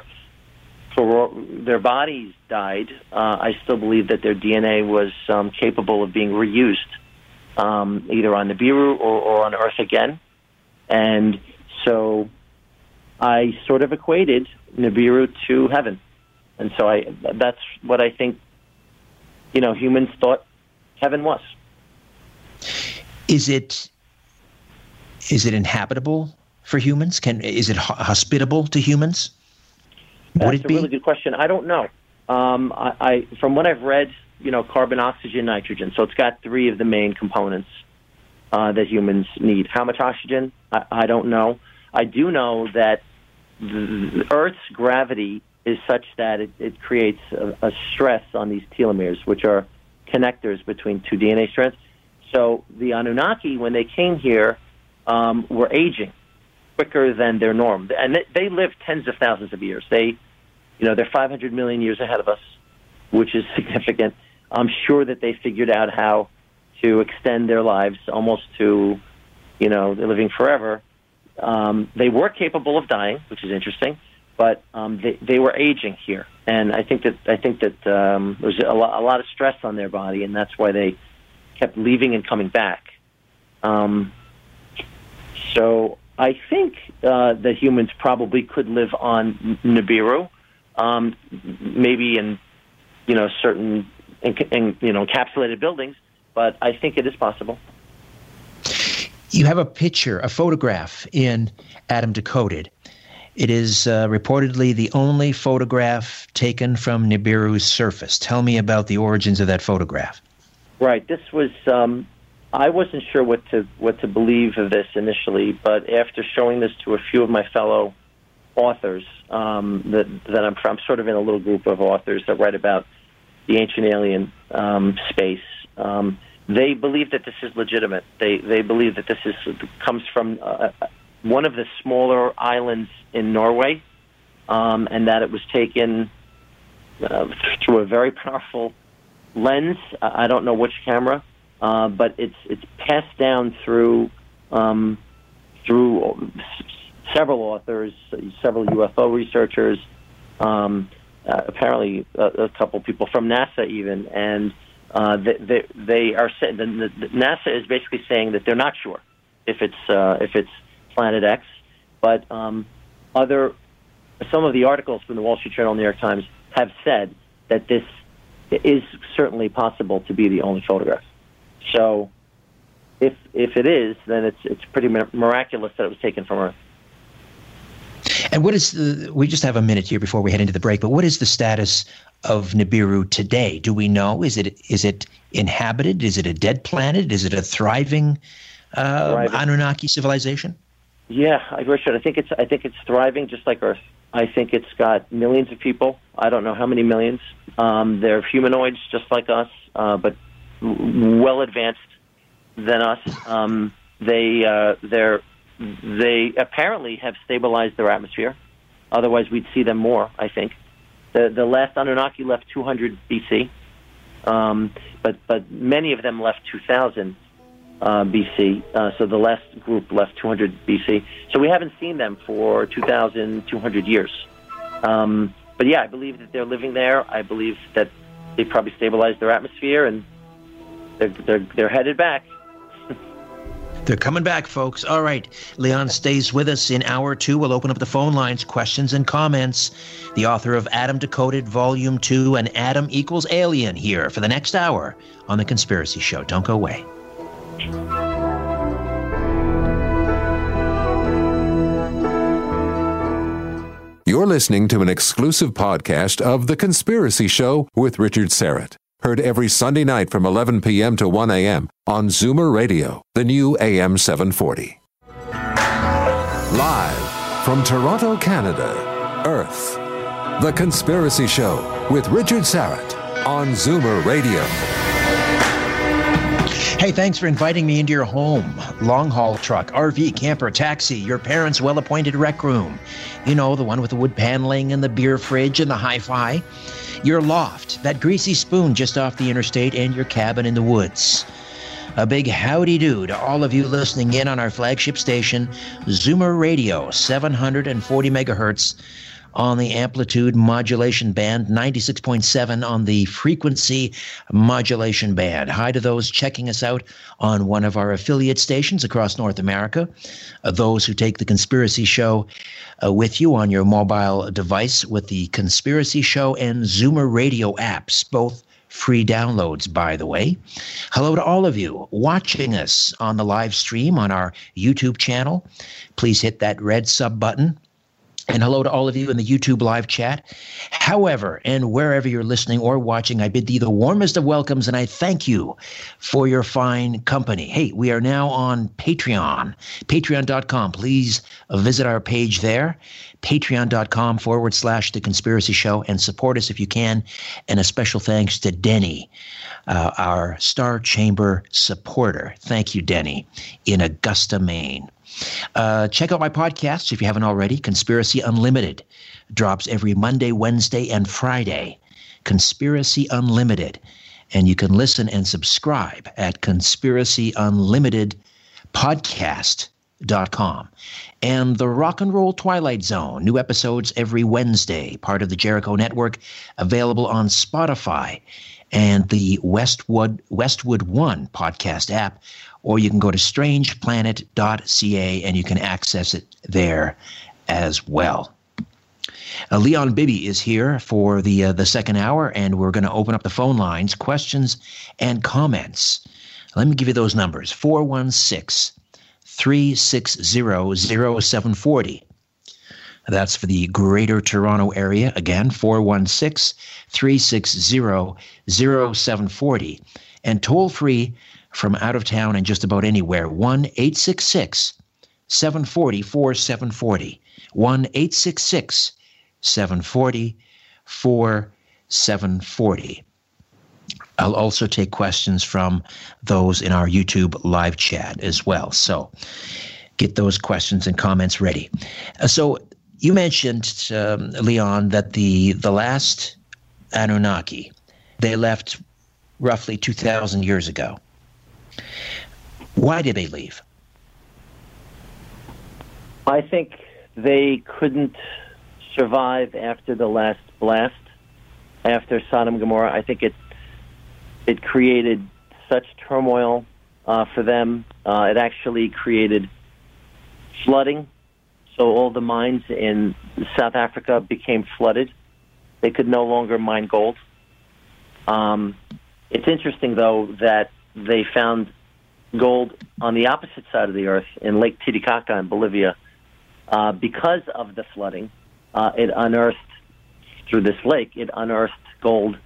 bodies died, I still believe that their DNA was capable of being reused, either on Nibiru or on Earth again. And so I sort of equated Nibiru to heaven. And so that's what I think, humans thought heaven was. Is it inhabitable for humans? Is it hospitable to humans? That's a really good question. I don't know. I from what I've read, carbon, oxygen, nitrogen. So it's got three of the main components that humans need. How much oxygen? I don't know. I do know that the Earth's gravity is such that it creates a stress on these telomeres, which are connectors between two DNA strands. So the Anunnaki, when they came here, were aging quicker than their norm. And they lived tens of thousands of years. They're 500 million years ahead of us, which is significant. I'm sure that they figured out how to extend their lives almost to, they're living forever. They were capable of dying, which is interesting, but they were aging here. And I think that there was a lot of stress on their body, and that's why they kept leaving and coming back. So I think that humans probably could live on Nibiru, maybe in certain encapsulated buildings, but I think it is possible. You have a photograph in Adam Decoded. It is reportedly the only photograph taken from Nibiru's surface. Tell me about the origins of that photograph. Right. This was I wasn't sure what to believe of this initially, but after showing this to a few of my fellow authors, that I'm sort of in a little group of authors that write about the ancient alien space. They believe that this is legitimate. They believe that this comes from one of the smaller islands in Norway, and that it was taken through a very powerful lens. I don't know which camera, but it's passed down through several authors, several UFO researchers, apparently a couple people from NASA even, and they are saying NASA is basically saying that they're not sure if it's Planet X, but other some of the articles from the Wall Street Journal and New York Times have said that this is certainly possible to be the only photograph. So if it is, then it's pretty miraculous that it was taken from Earth. And what is we just have a minute here before we head into the break, but what is the status of Nibiru today? Do we know? Is it inhabited? Is it a dead planet? Is it a thriving Anunnaki civilization? Yeah, Richard, I think it's thriving just like Earth. I think it's got millions of people. I don't know how many millions. They're humanoids just like us, but well advanced than us. They apparently have stabilized their atmosphere. Otherwise, we'd see them more, I think. The last Anunnaki left 200 BC, but many of them left 2000 BC. So the last group left 200 BC. So we haven't seen them for 2,200 years. But yeah, I believe that they're living there. I believe that they probably stabilized their atmosphere, and they're headed back. They're coming back, folks. All right. Leon stays with us in hour 2. We'll open up the phone lines, questions and comments. The author of Adam Decoded, Volume 2, and Adam Equals Alien here for the next hour on The Conspiracy Show. Don't go away. You're listening to an exclusive podcast of The Conspiracy Show with Richard Serrett. Heard every Sunday night from 11 p.m. to 1 a.m. on Zoomer Radio, the new AM 740. Live from Toronto, Canada, Earth. The Conspiracy Show with Richard Serrett on Zoomer Radio. Hey, thanks for inviting me into your home. Long-haul truck, RV, camper, taxi, your parents' well-appointed rec room. You know, the one with the wood paneling and the beer fridge and the hi-fi. Your loft, that greasy spoon just off the interstate, and your cabin in the woods. A big howdy-do to all of you listening in on our flagship station, Zoomer Radio, 740 megahertz on the amplitude modulation band, 96.7 on the frequency modulation band. Hi to those checking us out on one of our affiliate stations across North America, those who take The Conspiracy Show with you on your mobile device with the Conspiracy Show and Zoomer Radio apps, both free downloads, by the way. Hello to all of you watching us on the live stream on our YouTube channel. Please hit that red sub button. And hello to all of you in the YouTube live chat. However, and wherever you're listening or watching, I bid thee the warmest of welcomes, and I thank you for your fine company. Hey, we are now on Patreon, patreon.com. Please visit our page there, patreon.com/The Conspiracy Show, and support us if you can. And a special thanks to Denny, our Star Chamber supporter. Thank you, Denny, in Augusta, Maine. Check out my podcasts if you haven't already. Conspiracy Unlimited drops every Monday, Wednesday, and Friday. Conspiracy Unlimited. And you can listen and subscribe at conspiracyunlimitedpodcast.com. And the Rock and Roll Twilight Zone, new episodes every Wednesday, part of the Jericho Network, available on Spotify and the Westwood One podcast app. Or you can go to strangeplanet.ca and you can access it there as well. Leon Bibby is here for the second hour, and we're going to open up the phone lines, questions and comments. Let me give you those numbers, 416-360-0740. That's for the Greater Toronto Area. Again, 416-360-0740. And toll free from out of town and just about anywhere, 1-866-740-4740. 1-866-740-4740. I'll also take questions from those in our YouTube live chat as well. So get those questions and comments ready. So you mentioned, Leon, that the last Anunnaki, they left roughly 2,000 years ago. Why did they leave? I think they couldn't survive after the last blast, after Sodom and Gomorrah. I think it created such turmoil for them. It actually created flooding. So all the mines in South Africa became flooded. They could no longer mine gold. It's interesting, though, that they found gold on the opposite side of the earth in Lake Titicaca in Bolivia. Because of the flooding, it unearthed, through this lake, it unearthed gold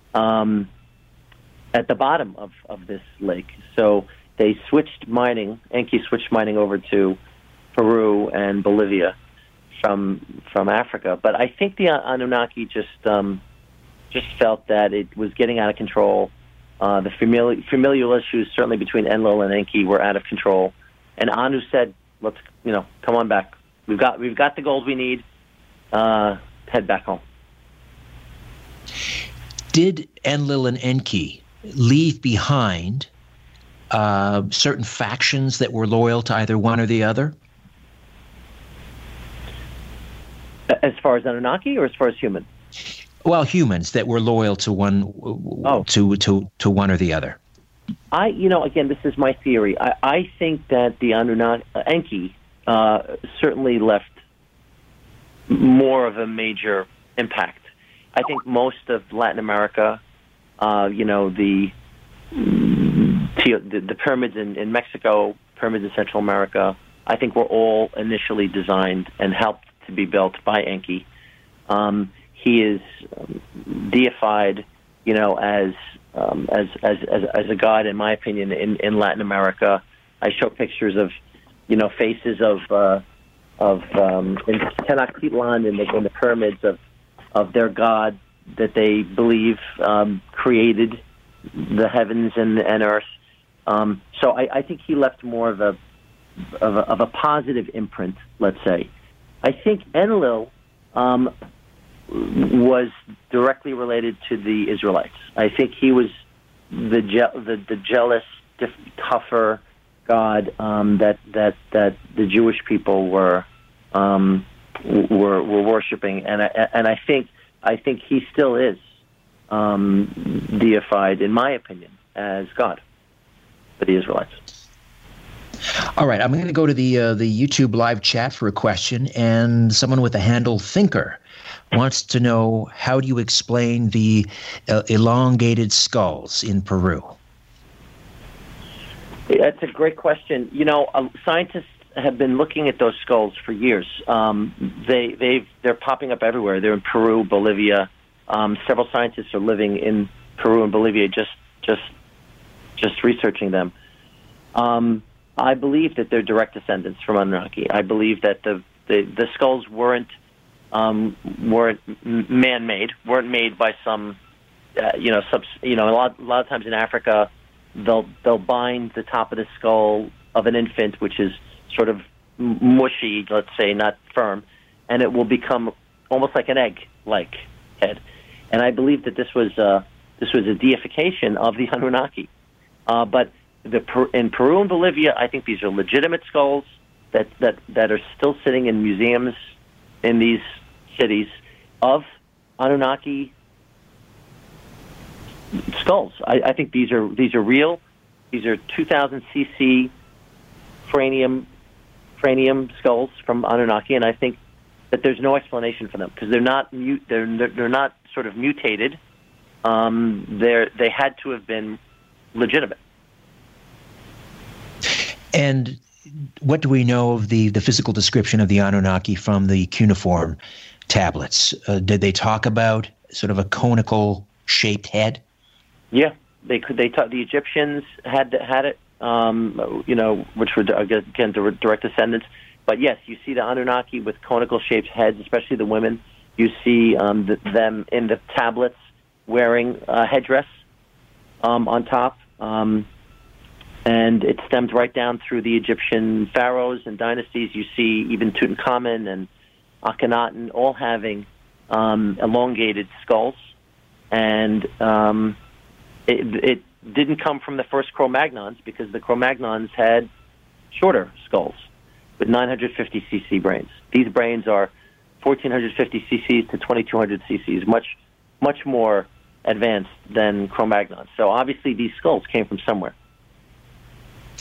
at the bottom of this lake. So they switched mining, Enki switched mining over to Peru and Bolivia from Africa. But I think the Anunnaki just felt that it was getting out of control. The familial issues, certainly between Enlil and Enki, were out of control. And Anu said, "Let's, come on back. We've got the gold we need. Head back home." Did Enlil and Enki leave behind certain factions that were loyal to either one or the other? As far as Anunnaki, or as far as human? Well, humans that were loyal to one, to one or the other. Again, this is my theory. I think that the Enki certainly left more of a major impact. I think most of Latin America, the pyramids in Mexico, pyramids in Central America, I think were all initially designed and helped to be built by Enki. He is deified, as a god, in my opinion, in Latin America. I show pictures of, faces of in Tenochtitlan in the pyramids of their god that they believe created the heavens and earth. So I think he left more of a positive imprint, let's say. I think Enlil was directly related to the Israelites. I think he was the jealous, tougher god that the Jewish people were worshiping, and I think he still is deified, in my opinion, as God for the Israelites. All right, I'm going to go to the YouTube live chat for a question, and someone with the handle Thinker wants to know, how do you explain the elongated skulls in Peru? That's a great question. Scientists have been looking at those skulls for years. They're popping up everywhere. They're in Peru, Bolivia. Several scientists are living in Peru and Bolivia, just researching them. I believe that they're direct descendants from Anunnaki. I believe that the skulls weren't man-made, weren't made by some, a lot of times in Africa, they'll bind the top of the skull of an infant, which is sort of mushy, let's say, not firm, and it will become almost like an egg-like head. And I believe that this was a deification of the Anunnaki. But in Peru and Bolivia, I think these are legitimate skulls that are still sitting in museums in these cities of Anunnaki skulls. I think these are real. These are 2,000 cc cranium skulls from Anunnaki, and I think that there's no explanation for them because they're not sort of mutated. They had to have been legitimate. And what do we know of the physical description of the Anunnaki from the cuneiform tablets? Did they talk about sort of a conical shaped head? Yeah, they taught the Egyptians had it, which were again direct descendants. But yes, you see the Anunnaki with conical shaped heads, especially the women. You see them in the tablets wearing a headdress on top. And it stemmed right down through the Egyptian pharaohs and dynasties. You see even Tutankhamun and Akhenaten all having elongated skulls. And it didn't come from the first Cro-Magnons because the Cro-Magnons had shorter skulls with 950 cc brains. These brains are 1,450 cc's to 2,200 cc's, much more advanced than Cro-Magnons. So obviously these skulls came from somewhere.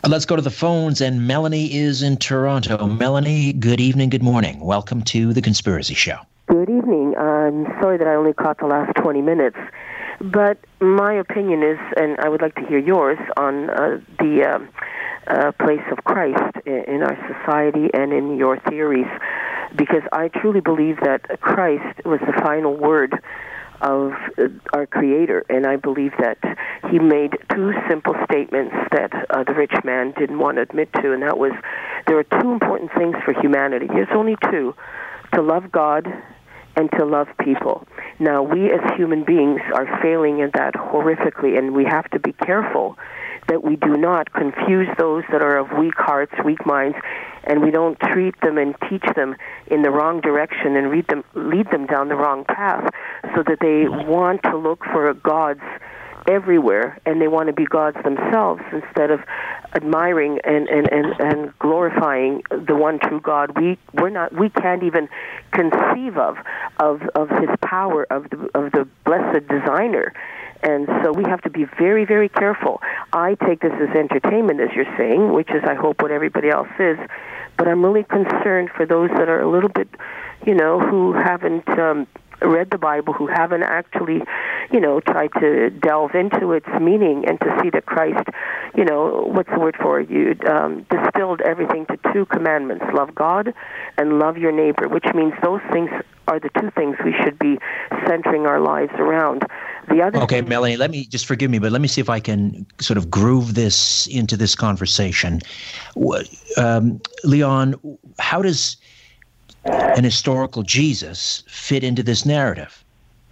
Let's go to the phones, and Melanie is in Toronto. Melanie, good evening, good morning. Welcome to The Conspiracy Show. Good evening. I'm sorry that I only caught the last 20 minutes, but my opinion is, and I would like to hear yours, on the place of Christ in our society and in your theories, because I truly believe that Christ was the final word of our Creator, and I believe that he made two simple statements that the rich man didn't want to admit to, and that was, there are two important things for humanity. There's only two: to love God and to love people. Now, we as human beings are failing at that horrifically, and we have to be careful that we do not confuse those that are of weak hearts, weak minds, and we don't treat them and teach them in the wrong direction and lead them down the wrong path, so that they want to look for gods everywhere, and they want to be gods themselves instead of admiring and glorifying the one true God. We can't even conceive of his power, of the blessed designer. And so we have to be very, very careful. I take this as entertainment, as you're saying, which is, I hope, what everybody else is. But I'm really concerned for those that are a little bit, who haven't read the Bible, who haven't actually, tried to delve into its meaning and to see that Christ, what's the word for you, distilled everything to two commandments: love God and love your neighbor, which means those things are the two things we should be centering our lives around. The other Okay, Melanie, let me, just forgive me, but let me see if I can sort of groove this into this conversation. Leon, how does an historical Jesus fit into this narrative?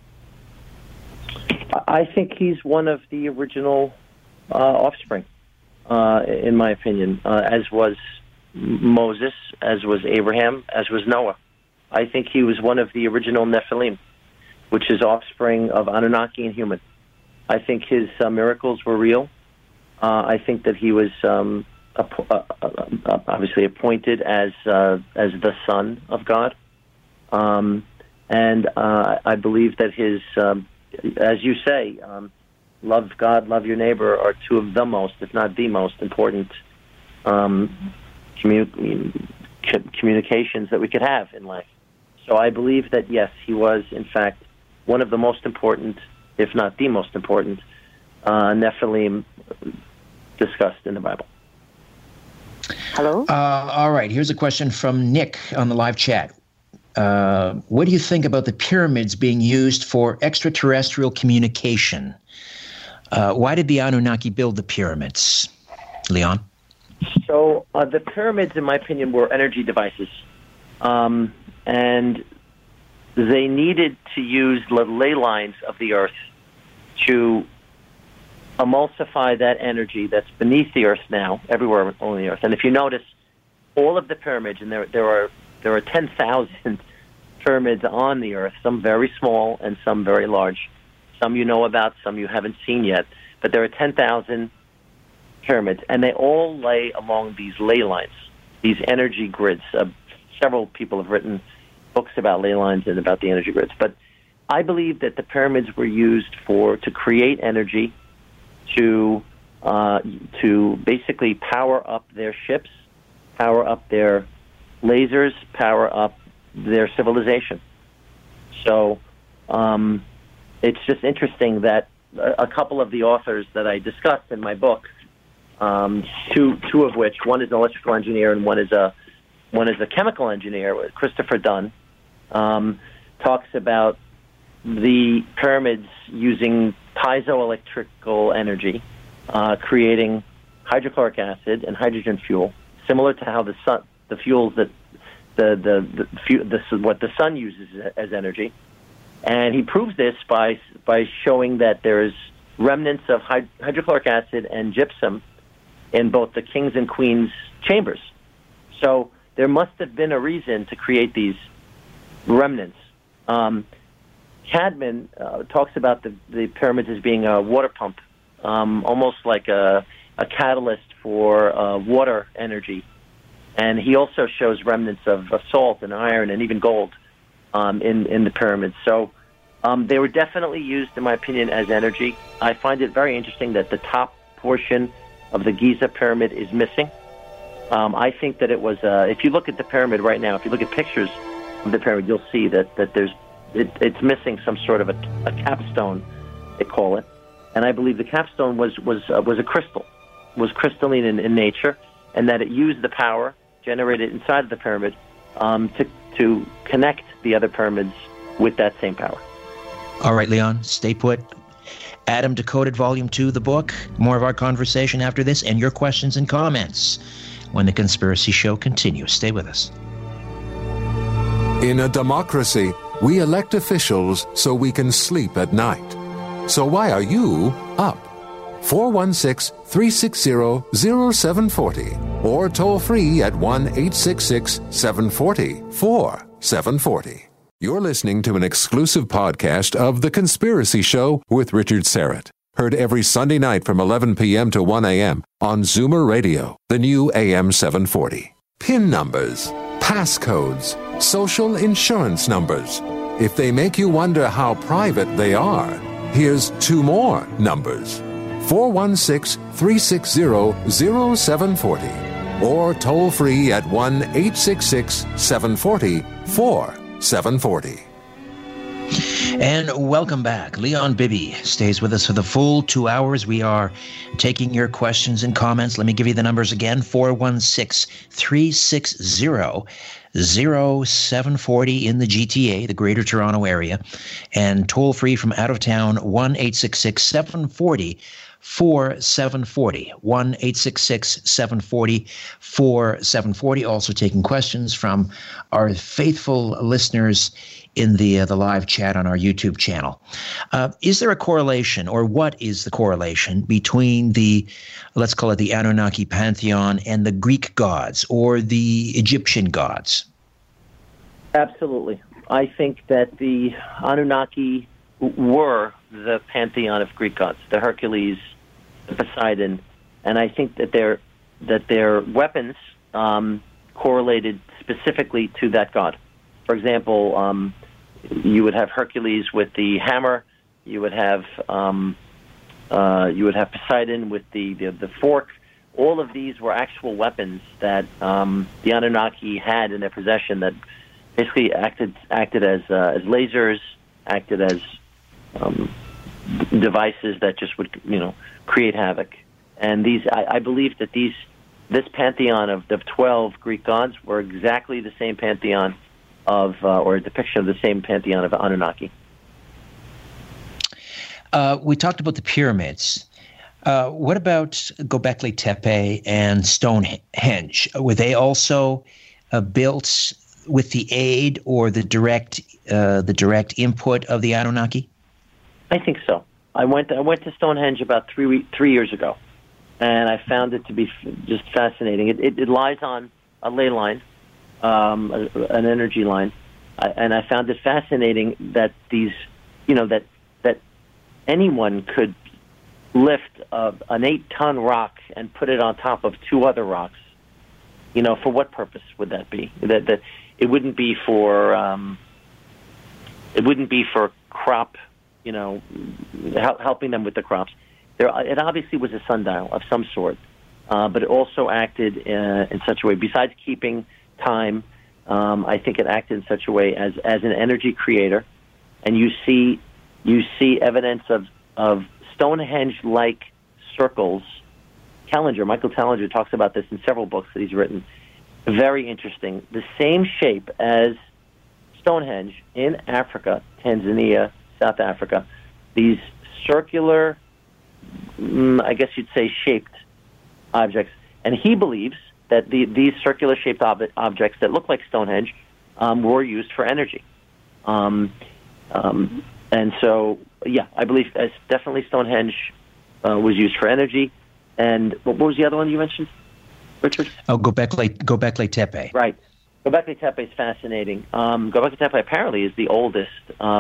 I think he's one of the original offspring, in my opinion, as was Moses, as was Abraham, as was Noah. I think he was one of the original Nephilim, which is offspring of Anunnaki and human. I think his miracles were real. I think that he was obviously appointed as the Son of God. And I believe that his, as you say, love God, love your neighbor are two of the most, if not the most important communications that we could have in life. So I believe that, yes, he was, in fact, one of the most important, if not the most important, Nephilim discussed in the Bible. Hello? All right, here's a question from Nick on the live chat. What do you think about the pyramids being used for extraterrestrial communication? Why did the Anunnaki build the pyramids? Leon? So the pyramids, in my opinion, were energy devices. And they needed to use the ley lines of the earth to emulsify that energy that's beneath the earth now, everywhere on the earth. And if you notice, all of the pyramids, and there are 10,000 pyramids on the earth, some very small and some very large. Some you know about, some you haven't seen yet. But there are 10,000 pyramids, and they all lay along these ley lines, these energy grids. Several people have written books about ley lines and about the energy grids. But I believe that the pyramids were used to create energy, to basically power up their ships, power up their lasers, power up their civilization. So it's just interesting that a couple of the authors that I discussed in my book, two of which, one is an electrical engineer and one is a chemical engineer, Christopher Dunn, talks about the pyramids using piezoelectrical energy, creating hydrochloric acid and hydrogen fuel, similar to how the fuels that what the sun uses as energy. And he proves this by showing that there's remnants of hydrochloric acid and gypsum in both the king's and queen's chambers. So there must have been a reason to create these remnants. Cadman talks about the pyramids as being a water pump, almost like a catalyst for water energy. And he also shows remnants of salt and iron and even gold in the pyramids. So they were definitely used, in my opinion, as energy. I find it very interesting that the top portion of the Giza pyramid is missing. I think that it was, if you look at the pyramid right now, if you look at pictures of the pyramid, you'll see that it's missing some sort of a capstone, they call it. And I believe the capstone was a crystal, was crystalline in nature, and that it used the power generated inside of the pyramid to connect the other pyramids with that same power. All right, Leon, stay put. Adam Decoded Volume 2, the book. More of our conversation after this, and your questions and comments when The Conspiracy Show continues. Stay with us. In a democracy, we elect officials so we can sleep at night. So why are you up? 416-360-0740 or toll free at 1-866-740-4740. You're listening to an exclusive podcast of The Conspiracy Show with Richard Syrett. Heard every Sunday night from 11 p.m. to 1 a.m. on Zoomer Radio, the new AM 740. PIN numbers, passcodes, social insurance numbers. If they make you wonder how private they are, here's two more numbers. 416-360-0740 or toll free at 1-866-740-4740. And welcome back. Leon Bibi stays with us for the full 2 hours. We are taking your questions and comments. Let me give you the numbers again. 416-360-0740 in the GTA, the Greater Toronto Area. And toll free from out of town, 1-866-740-4740. 1-866-740-4740. Also taking questions from our faithful listeners in the live chat on our YouTube channel. Is there a correlation, or what is the correlation between the, let's call it the Anunnaki pantheon, and the Greek gods or the Egyptian gods? Absolutely. I think that the Anunnaki were the pantheon of Greek gods, the Hercules, the Poseidon, and I think that their weapons correlated specifically to that god. For example, you would have Hercules with the hammer. You would have Poseidon with the fork. All of these were actual weapons that the Anunnaki had in their possession that basically acted as lasers, acted as devices that just would create havoc. And I believe that this pantheon of the 12 Greek gods were exactly the same pantheon or a depiction of the same pantheon of Anunnaki. We talked about the pyramids. What about Göbekli Tepe and Stonehenge? Were they also built with the aid or the direct input of the Anunnaki? I think so. I went to Stonehenge about three years ago, and I found it to be just fascinating. It lies on a ley line. An energy line, and I found it fascinating that that anyone could lift an 8-ton rock and put it on top of two other rocks. For what purpose would that be? That it wouldn't be for crop, helping them with the crops. It obviously was a sundial of some sort, but it also acted in such a way. Besides keeping time, I think it acted in such a way as an energy creator, and you see evidence of Stonehenge-like circles. Michael Tellinger talks about this in several books that he's written. Very interesting. The same shape as Stonehenge in Africa, Tanzania, South Africa. These circular, I guess you'd say, shaped objects, and he believes that these circular-shaped objects that look like Stonehenge were used for energy. And so, I believe definitely Stonehenge was used for energy. And what was the other one you mentioned, Richard? Oh, Göbekli Tepe. Right. Göbekli Tepe is fascinating. Göbekli Tepe apparently is the oldest,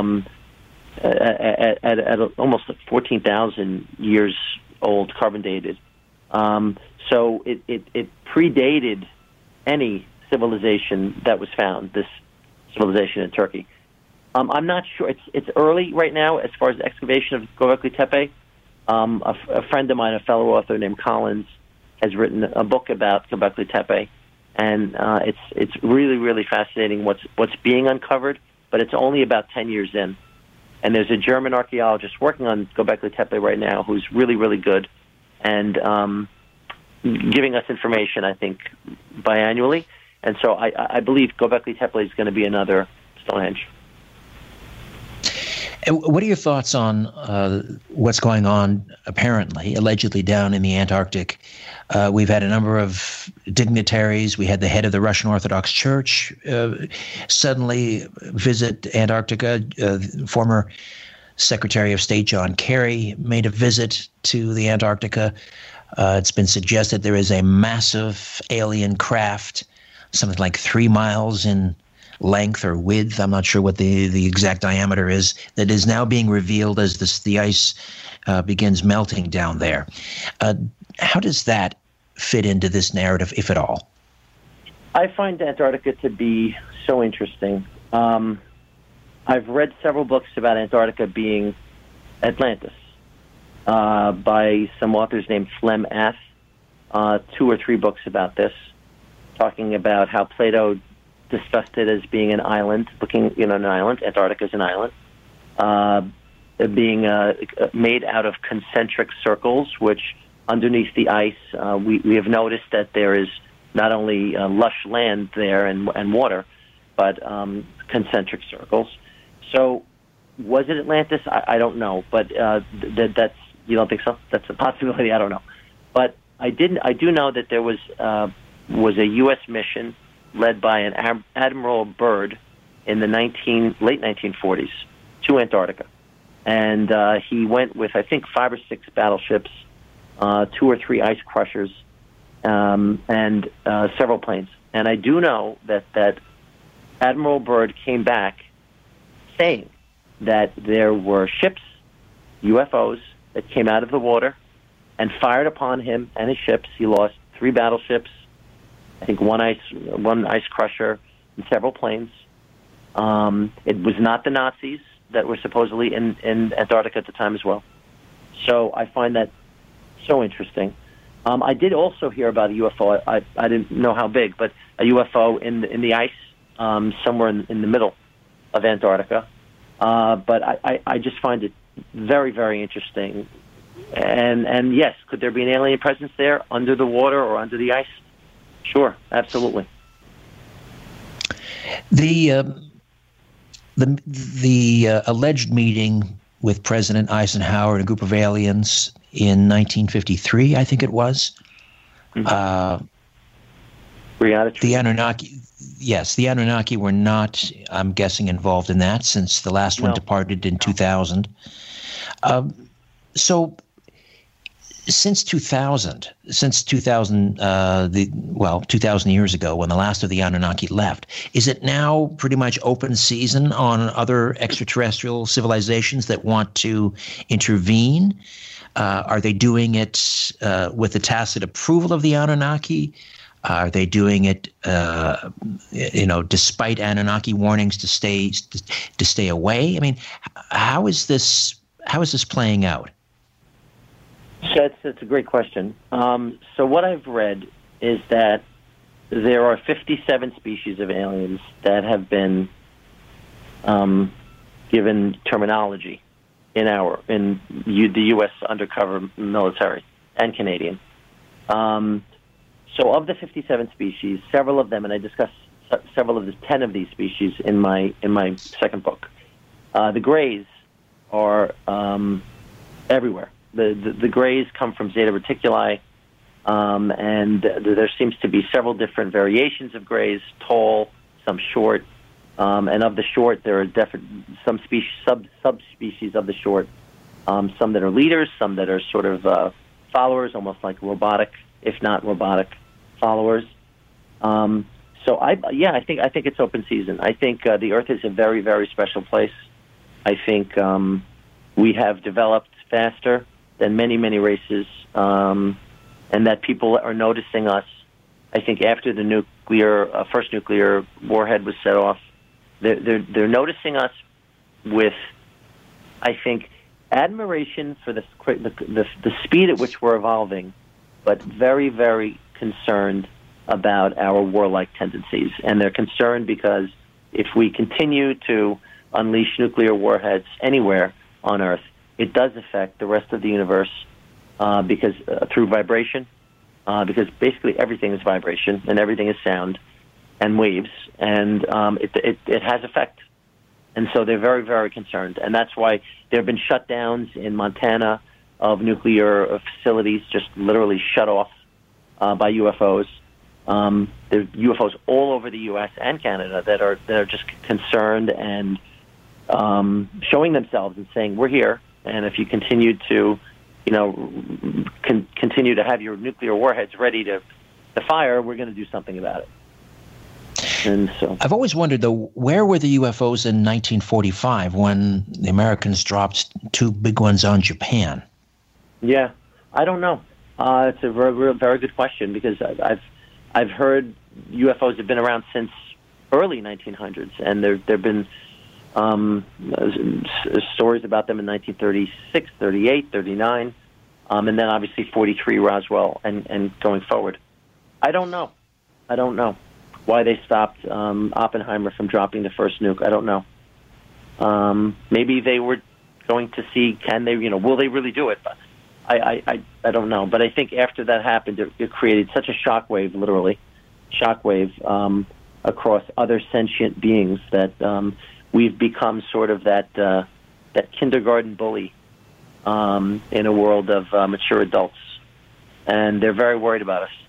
at almost 14,000 years old, carbon dated. So it predated any civilization that was found, this civilization in Turkey. I'm not sure. It's early right now as far as the excavation of Göbekli Tepe. A friend of mine, a fellow author named Collins, has written a book about Göbekli Tepe, and it's really, really fascinating what's being uncovered, but it's only about 10 years in. And there's a German archaeologist working on Göbekli Tepe right now who's really, really good, and giving us information, I think, biannually. And so I believe Göbekli Tepe is going to be another Stonehenge. And what are your thoughts on what's going on, allegedly down in the Antarctic? We've had a number of dignitaries. We had the head of the Russian Orthodox Church suddenly visit Antarctica. Former Secretary of State John Kerry made a visit to the Antarctica. It's been suggested there is a massive alien craft, something like 3 miles in length or width, I'm not sure what the exact diameter is, that is now being revealed as the ice begins melting down there. How does that fit into this narrative, if at all? I find Antarctica to be so interesting. I've read several books about Antarctica being Atlantis by some authors named Flem Ath, 2 or 3 books about this, talking about how Plato discussed it as being an island, an island. Antarctica is an island, being made out of concentric circles, which underneath the ice, we have noticed that there is not only lush land there and water, but concentric circles. So, was it Atlantis? I don't know, but that's, you don't think so? That's a possibility. I don't know, but I do know that there was a U.S. mission led by an Admiral Byrd in the late 1940s to Antarctica. And he went with, I think, 5 or 6 battleships, 2 or 3 ice crushers, and several planes. And I do know that Admiral Byrd came back saying that there were ships, UFOs, that came out of the water and fired upon him and his ships. He lost 3 battleships, I think one ice crusher, and several planes. It was not the Nazis that were supposedly in Antarctica at the time as well. So I find that so interesting. I did also hear about a UFO. I didn't know how big, but a UFO in the ice somewhere in the middle of Antarctica. But I just find it very, very interesting. And yes, could there be an alien presence there under the water or under the ice? Sure, absolutely. The alleged meeting with President Eisenhower and a group of aliens in 1953, I think it was. Mm-hmm. The Anunnaki. Yes, the Anunnaki were not, I'm guessing, involved in that since the last one departed in 2000. So. Since 2000, 2,000 years ago, when the last of the Anunnaki left, is it now pretty much open season on other extraterrestrial civilizations that want to intervene? Are they doing it with the tacit approval of the Anunnaki? Are they doing it, despite Anunnaki warnings to stay away? I mean, how is this playing out? So that's a great question. So what I've read is that there are 57 species of aliens that have been given terminology in the U.S. undercover military and Canadian. So of the 57 species, several of them, and I discuss several of the 10 of these species in my second book. The Greys are everywhere. The Greys come from Zeta Reticuli, and there seems to be several different variations of Greys, tall, some short, and of the short, there are some subspecies of the short, some that are leaders, some that are sort of followers, almost like robotic, if not robotic followers. So I think it's open season. I think the Earth is a very, very special place. I think we have developed faster than many, many races, and that people are noticing us. I think after the first nuclear warhead was set off, they're noticing us with, I think, admiration for the speed at which we're evolving, but very, very concerned about our warlike tendencies. And they're concerned because if we continue to unleash nuclear warheads anywhere on Earth, it does affect the rest of the universe because through vibration, because basically everything is vibration and everything is sound and waves, and it has effect. And so they're very, very concerned. And that's why there have been shutdowns in Montana of nuclear facilities, just literally shut off by UFOs. There are UFOs all over the U.S. and Canada that are just concerned and showing themselves and saying, "We're here, and if you continue to, continue to have your nuclear warheads ready to fire, we're going to do something about it." And so, I've always wondered, though, where were the UFOs in 1945 when the Americans dropped 2 big ones on Japan? Yeah, I don't know. It's a very, very good question, because I've heard UFOs have been around since early 1900s, and there've been stories about them in 1936, 38, 39, and then obviously 43 Roswell and going forward. I don't know why they stopped Oppenheimer from dropping the first nuke. I don't know. Maybe they were going to see, will they really do it? But I don't know. But I think after that happened, it created such a shockwave, literally, across other sentient beings that we've become sort of that kindergarten bully in a world of mature adults. And they're very worried about us.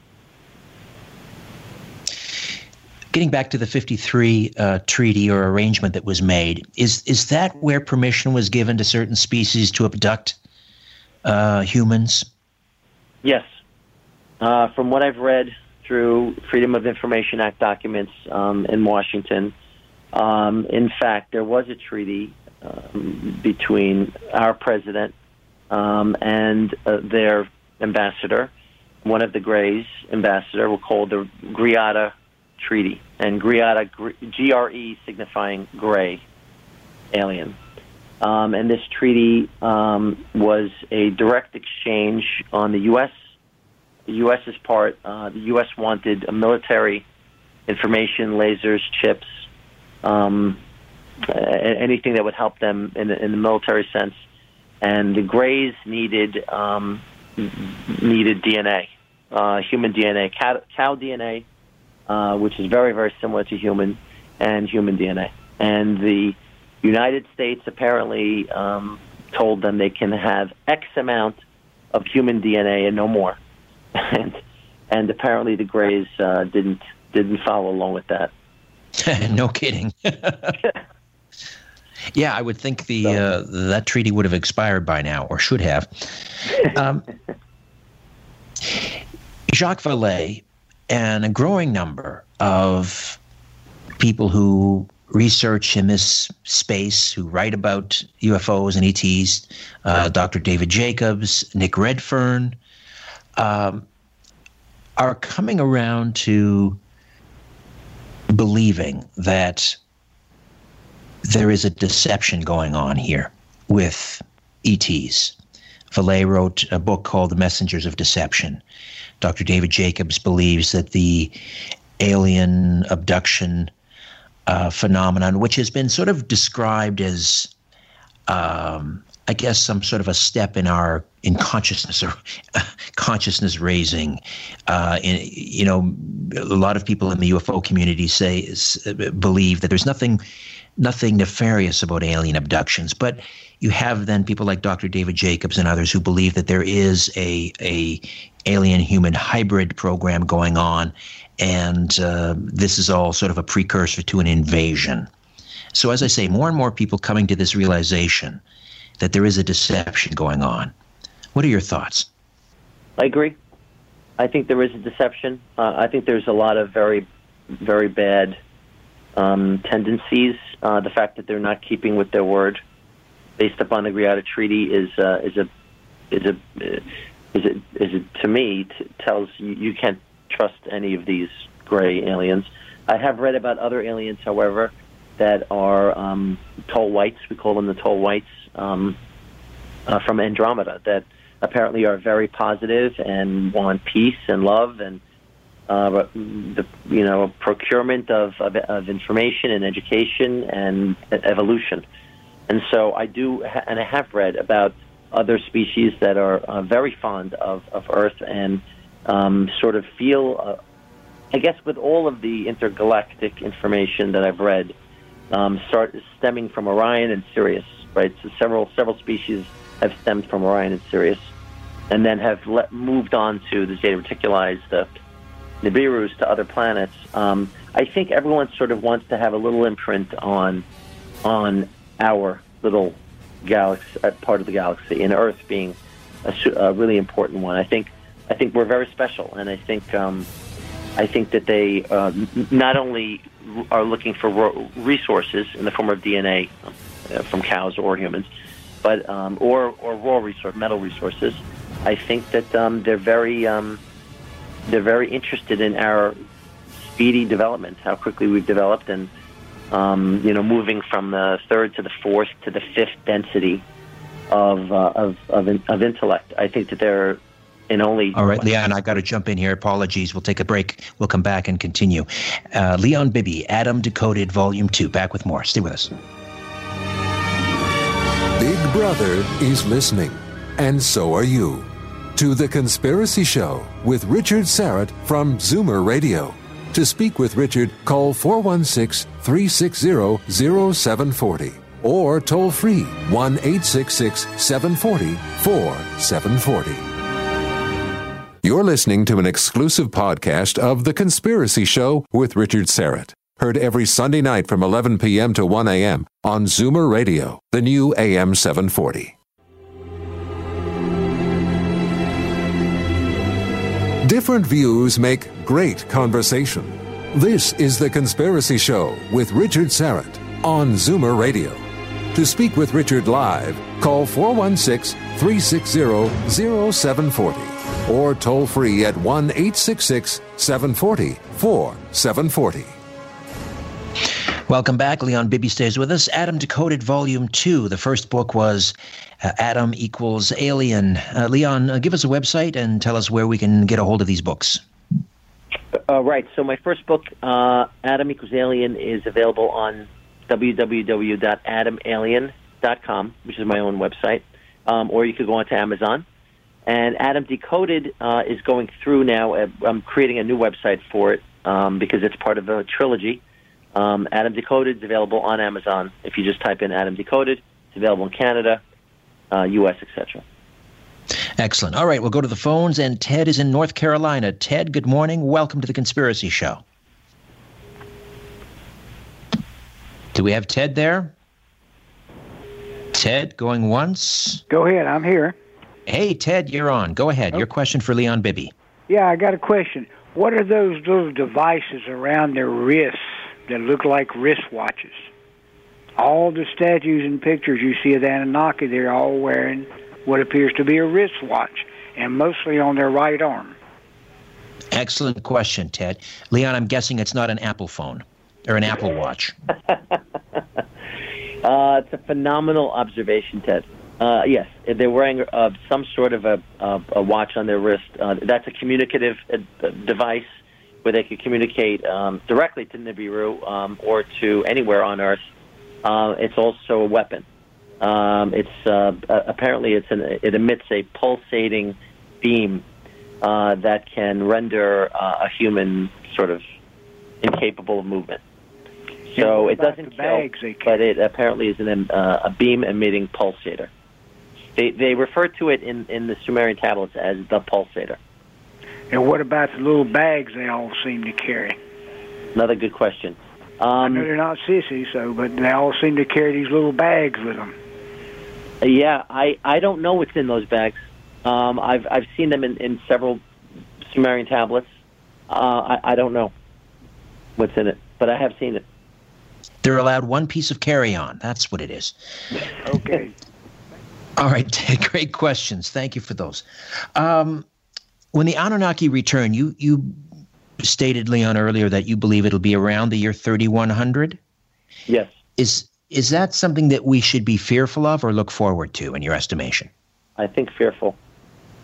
Getting back to the 53 treaty or arrangement that was made, is that where permission was given to certain species to abduct humans? Yes. From what I've read through Freedom of Information Act documents in Washington, in fact, there was a treaty between our president and their ambassador, one of the Greys' ambassador, called the Greada Treaty, and Greada, G-R-E, signifying gray alien. And this treaty was a direct exchange on the U.S. The U.S.'s part. The U.S. wanted a military information, lasers, chips, anything that would help them in the military sense. And the Greys needed DNA, human DNA, cow DNA, which is very, very similar to human DNA. And the United States apparently told them they can have X amount of human DNA and no more. And apparently the Greys didn't follow along with that. No kidding. Yeah, I would think that treaty would have expired by now, or should have. Jacques Vallée and a growing number of people who research in this space, who write about UFOs and ETs, Dr. David Jacobs, Nick Redfern, are coming around to believing that there is a deception going on here with ETs. Vallée wrote a book called The Messengers of Deception. Dr. David Jacobs believes that the alien abduction phenomenon, which has been sort of described as, I guess, some sort of a step in consciousness or consciousness raising. A lot of people in the UFO community believe that there's nothing nefarious about alien abductions, but you have then people like Dr. David Jacobs and others who believe that there is a alien-human hybrid program going on, and this is all sort of a precursor to an invasion. So as I say, more and more people coming to this realization that there is a deception going on. What are your thoughts? I agree. I think there is a deception. I think there's a lot of very, very bad tendencies. The fact that they're not keeping with their word, based upon the Greada Treaty, to me tells you can't trust any of these gray aliens. I have read about other aliens, however, that are tall whites. We call them the tall whites from Andromeda. That apparently are very positive and want peace and love and procurement of information and education and evolution. And so I have read about other species that are very fond of Earth and sort of feel, I guess, with all of the intergalactic information that I've read, stemming from Orion and Sirius, right? So several species have stemmed from Orion and Sirius, and then have moved on to the Zeta Reticuli, the Nibiru's, to other planets. I think everyone sort of wants to have a little imprint on our little galaxy, part of the galaxy, and Earth being a really important one. I think we're very special, and I think that they not only are looking for resources in the form of DNA from cows or humans, but or raw metal resources. I think that they're very interested in our speedy development, how quickly we've developed, and moving from the third to the fourth to the fifth density of intellect. I think that they're in only. All right, Leon, I got to jump in here. Apologies. We'll take a break. We'll come back and continue. Leon Bibi, Adam Decoded, Volume 2. Back with more. Stay with us. Big Brother is listening, and so are you, to The Conspiracy Show with Richard Syrett from Zoomer Radio. To speak with Richard, call 416-360-0740 or toll free 1-866-740-4740. You're listening to an exclusive podcast of The Conspiracy Show with Richard Syrett. Heard every Sunday night from 11 p.m. to 1 a.m. on Zoomer Radio, the new AM 740. Different views make great conversation. This is The Conspiracy Show with Richard Syrett on Zoomer Radio. To speak with Richard live, call 416-360-0740 or toll free at 1-866-740-4740. Welcome back. Leon Bibi stays with us. Adam Decoded, Volume 2. The first book was Adam Equals Alien. Leon, give us a website and tell us where we can get a hold of these books. Right. So my first book, Adam Equals Alien, is available on www.adamalien.com, which is my own website, or you could go onto Amazon. And Adam Decoded is going through now. I'm creating a new website for it because it's part of a trilogy. Adam Decoded is available on Amazon. If you just type in Adam Decoded, it's available in Canada, U.S., etc. Excellent. All right, we'll go to the phones, and Ted is in North Carolina. Ted, good morning. Welcome to The Conspiracy Show. Do we have Ted there? Ted, going once? Go ahead, I'm here. Hey, Ted, you're on. Go ahead. Your question for Leon Bibi. Yeah, I got a question. What are those little devices around their wrists that look like wristwatches? All the statues and pictures you see of the Anunnaki, they're all wearing what appears to be a wristwatch, and mostly on their right arm. Excellent question, Ted. Leon, I'm guessing it's not an Apple phone or an Apple Watch. It's a phenomenal observation, Ted. Yes, they're wearing some sort of a watch on their wrist. That's a communicative device where they can communicate directly to Nibiru or to anywhere on Earth. It's also a weapon. Apparently it emits a pulsating beam that can render a human sort of incapable of movement. So it doesn't kill, but it apparently is a beam-emitting pulsator. They refer to it in the Sumerian tablets as the pulsator. And what about the little bags they all seem to carry? Another good question. I know they're not sissies, but they all seem to carry these little bags with them. Yeah, I don't know what's in those bags. I've seen them in several Sumerian tablets. I don't know what's in it, but I have seen it. They're allowed one piece of carry-on. That's what it is. Okay. All right, great questions. Thank you for those. When the Anunnaki return, you stated, Leon, earlier that you believe it'll be around the year 3100? Yes. Is that something that we should be fearful of or look forward to, in your estimation? I think fearful.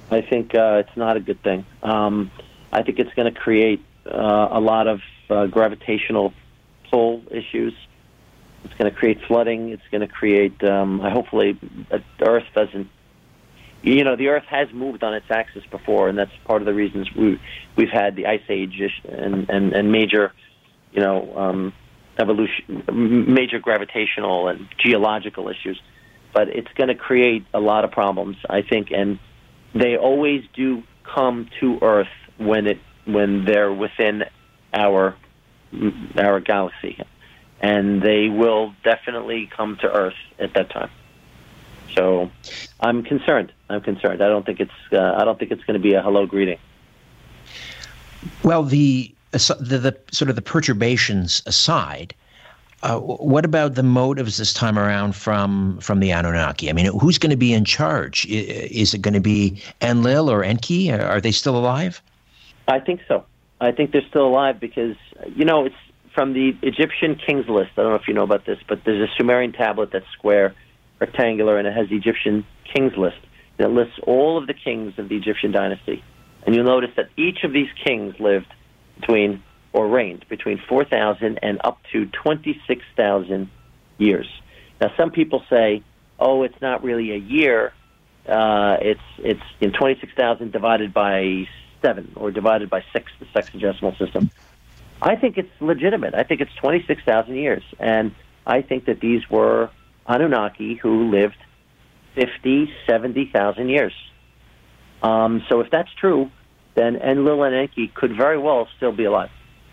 I think it's not a good thing. I think it's going to create a lot of gravitational pull issues. It's going to create flooding. It's going to create, hopefully, the Earth doesn't. The Earth has moved on its axis before, and that's part of the reasons we've had the Ice Age and major, evolution, major gravitational and geological issues. But it's going to create a lot of problems, I think, and they always do come to Earth when they're within our galaxy, and they will definitely come to Earth at that time. So, I'm concerned. I don't think it's going to be a hello greeting. Well, the sort of the perturbations aside, what about the motives this time around from the Anunnaki? I mean, who's going to be in charge? Is it going to be Enlil or Enki? Are they still alive? I think so. I think they're still alive because, it's from the Egyptian kings list. I don't know if you know about this, but there's a Sumerian tablet that's square, rectangular, and it has the Egyptian kings list. And it lists all of the kings of the Egyptian dynasty. And you'll notice that each of these kings lived reigned between 4,000 and up to 26,000 years. Now, some people say, oh, it's not really a year. It's 26,000 divided by 7 or divided by 6, the sexagesimal system. I think it's legitimate. I think it's 26,000 years. And I think that these were Anunnaki who lived 50, 70,000 years. So if that's true, then Enlil and Enki could very well still be alive.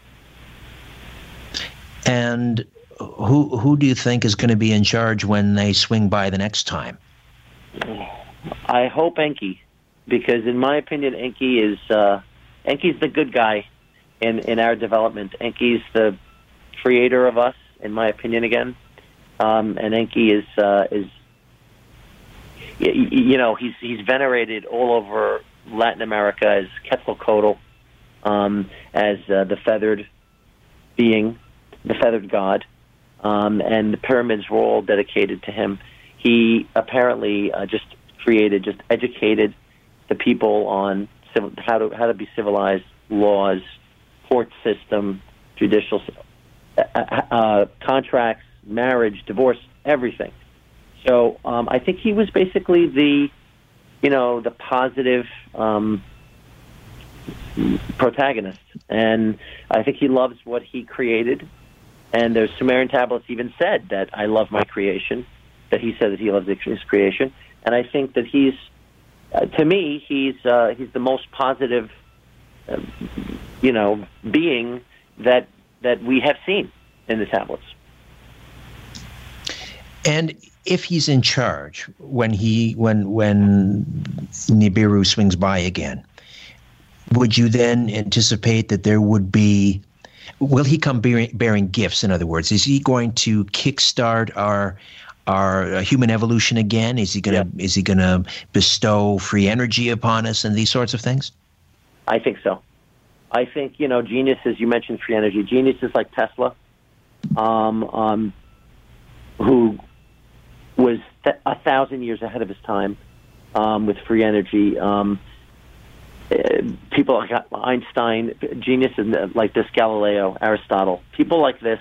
And who do you think is going to be in charge when they swing by the next time? I hope Enki, because in my opinion, Enki's the good guy in our development. Enki's the creator of us, in my opinion, again. And Enki is he's venerated all over Latin America as Quetzalcoatl, as the feathered being, the feathered god, and the pyramids were all dedicated to him. He apparently just educated the people on how to be civilized, laws, court system, judicial contracts, marriage, divorce, everything. So I think he was basically the positive protagonist, and I think he loves what he created. And there's Sumerian tablets even said that I love my creation. That he said that he loves his creation, and I think that he's the most positive, being that we have seen in the tablets. And if he's in charge when Nibiru swings by again, would you then anticipate that there would be? Will he come bearing gifts? In other words, is he going to kickstart our human evolution again? Is he going to bestow free energy upon us and these sorts of things? I think so. I think geniuses. You mentioned free energy. Geniuses like Tesla, who was 1,000 years ahead of his time with free energy. People like Einstein, geniuses like this, Galileo, Aristotle, people like this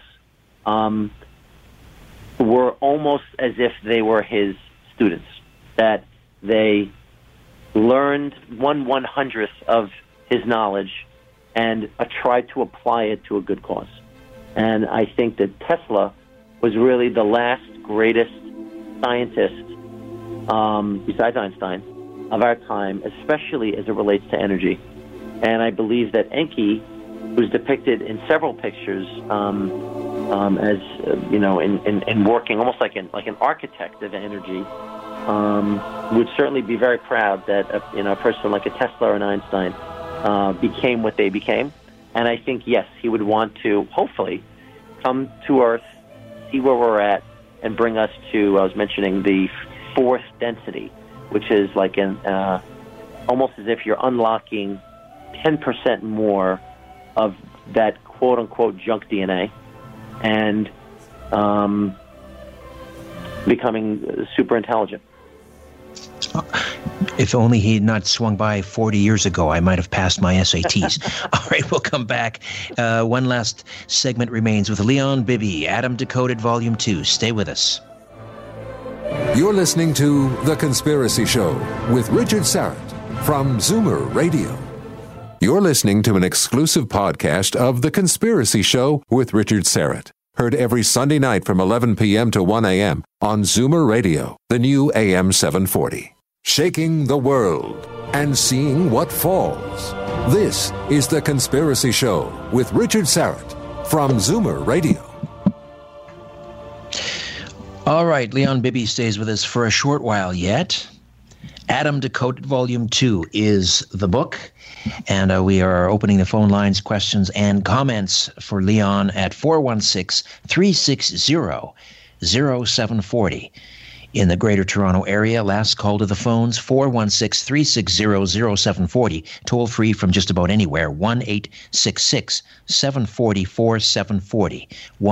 were almost as if they were his students, that they learned 1/100th of his knowledge and tried to apply it to a good cause. And I think that Tesla was really the last greatest scientist, besides Einstein, of our time, especially as it relates to energy. And I believe that Enki, who's depicted in several pictures as in working almost like an architect of energy, would certainly be very proud that a person like a Tesla or an Einstein became what they became. And I think, yes, he would want to hopefully come to Earth, see where we're at, and bring us to, I was mentioning, the fourth density, which is like almost as if you're unlocking 10% more of that quote-unquote junk DNA and becoming super intelligent. If only he had not swung by 40 years ago, I might have passed my SATs. All right, we'll come back. One last segment remains with Leon Bibi, Adam Decoded Volume 2. Stay with us. You're listening to The Conspiracy Show with Richard Syrett from Zoomer Radio. You're listening to an exclusive podcast of The Conspiracy Show with Richard Syrett. Heard every Sunday night from 11 p.m. to 1 a.m. on Zoomer Radio, the new AM 740. Shaking the world and seeing what falls. This is The Conspiracy Show with Richard Syrett from Zoomer Radio. All right, Leon Bibi stays with us for a short while yet. Adam Decoded Volume 2 is the book, and we are opening the phone lines, questions, and comments for Leon at 416-360-0740. In the Greater Toronto Area, last call to the phones, 416-360-0740, toll-free from just about anywhere, 1-866-740-4740,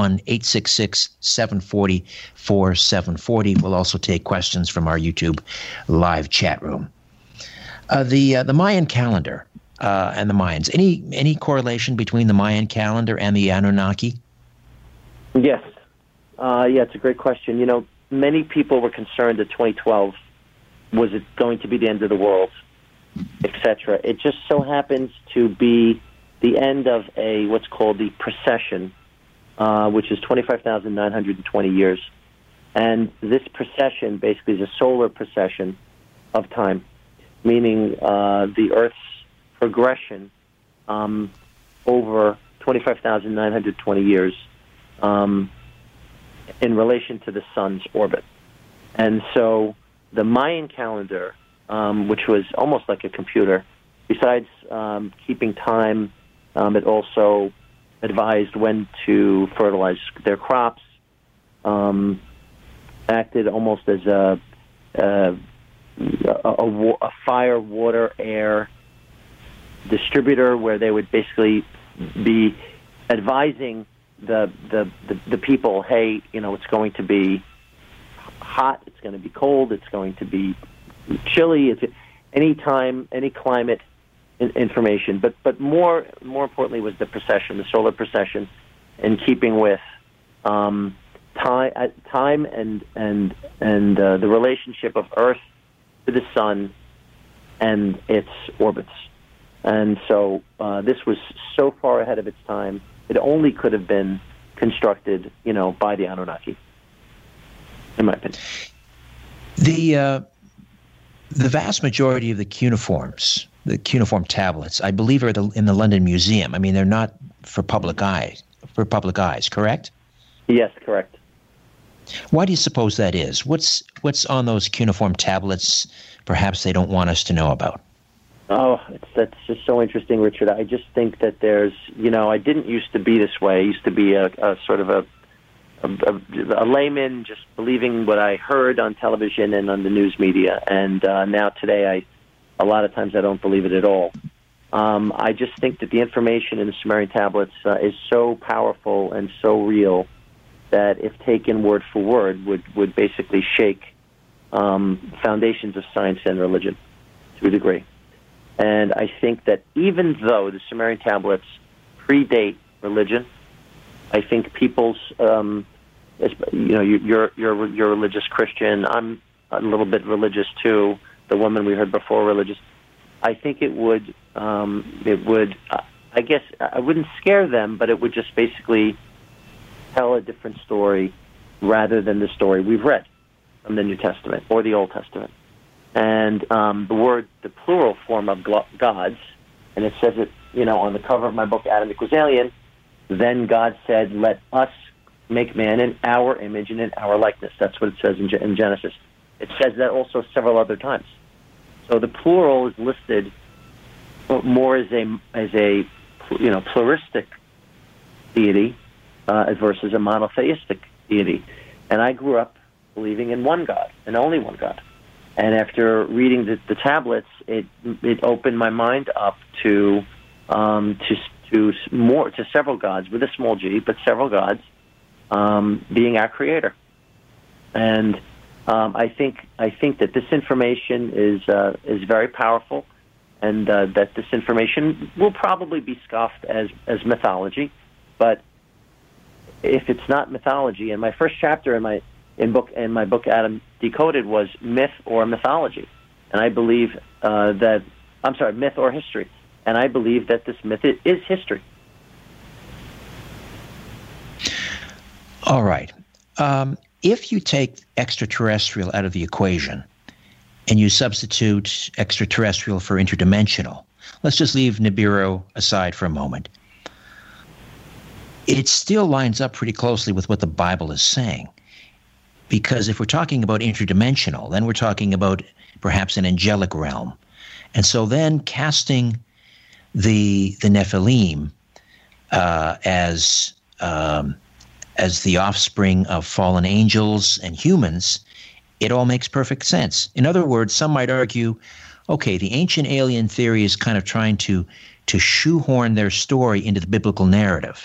1-866-740-4740. We'll also take questions from our YouTube live chat room. The Mayan calendar and the Mayans, any correlation between the Mayan calendar and the Anunnaki? Yes. It's a great question. You know, many people were concerned that 2012 was it going to be the end of the world, etc. It just so happens to be the end of what's called the precession, which is 25,920 years. And this precession basically is a solar precession of time, meaning the Earth's progression over 25,920 years in relation to the sun's orbit. And so the Mayan calendar, which was almost like a computer, besides keeping time, it also advised when to fertilize their crops, acted almost as a fire, water, air distributor, where they would basically be advising the people, hey, you know, it's going to be hot, it's going to be cold, it's going to be chilly, it's any time, any climate information. But more importantly was the precession, the solar precession, in keeping with time and the relationship of Earth to the sun and its orbits. And so this was so far ahead of its time. It only could have been constructed, you know, by the Anunnaki, in my opinion. The vast majority of the cuneiforms, the cuneiform tablets, I believe, are in the London Museum. I mean, they're not for public eyes, correct? Yes, correct. Why do you suppose that is? What's on those cuneiform tablets perhaps they don't want us to know about? Oh, that's just so interesting, Richard. I just think that there's, you know, I didn't used to be this way. I used to be a sort of a layman, just believing what I heard on television and on the news media. And now today, a lot of times I don't believe it at all. I just think that the information in the Sumerian tablets is so powerful and so real that if taken word for word, would basically shake foundations of science and religion to a degree. And I think that even though the Sumerian tablets predate religion, I think people's, you know, you're a religious Christian. I'm a little bit religious too. The woman we heard before, religious. I think it would, I guess, I wouldn't scare them, but it would just basically tell a different story rather than the story we've read from the New Testament or the Old Testament. And the plural form of gods, and it says it, you know, on the cover of my book, Adam Equals Alien, then God said, let us make man in our image and in our likeness. That's what it says in Genesis. It says that also several other times. So the plural is listed more as a you know, pluralistic deity versus a monotheistic deity. And I grew up believing in one God and only one God. And after reading the tablets, it opened my mind up to several gods with a small g, but several gods being our creator. And I think that this information is very powerful, and that this information will probably be scoffed as mythology. But if it's not mythology, and my first chapter in my book Adam Decoded was myth or mythology, and I believe myth or history, and I believe that this myth is history. All right. If you take extraterrestrial out of the equation and you substitute extraterrestrial for interdimensional, let's just leave Nibiru aside for a moment. It still lines up pretty closely with what the Bible is saying. Because if we're talking about interdimensional, then we're talking about perhaps an angelic realm. And so then casting the Nephilim as the offspring of fallen angels and humans, it all makes perfect sense. In other words, some might argue, okay, the ancient alien theory is kind of trying to shoehorn their story into the biblical narrative.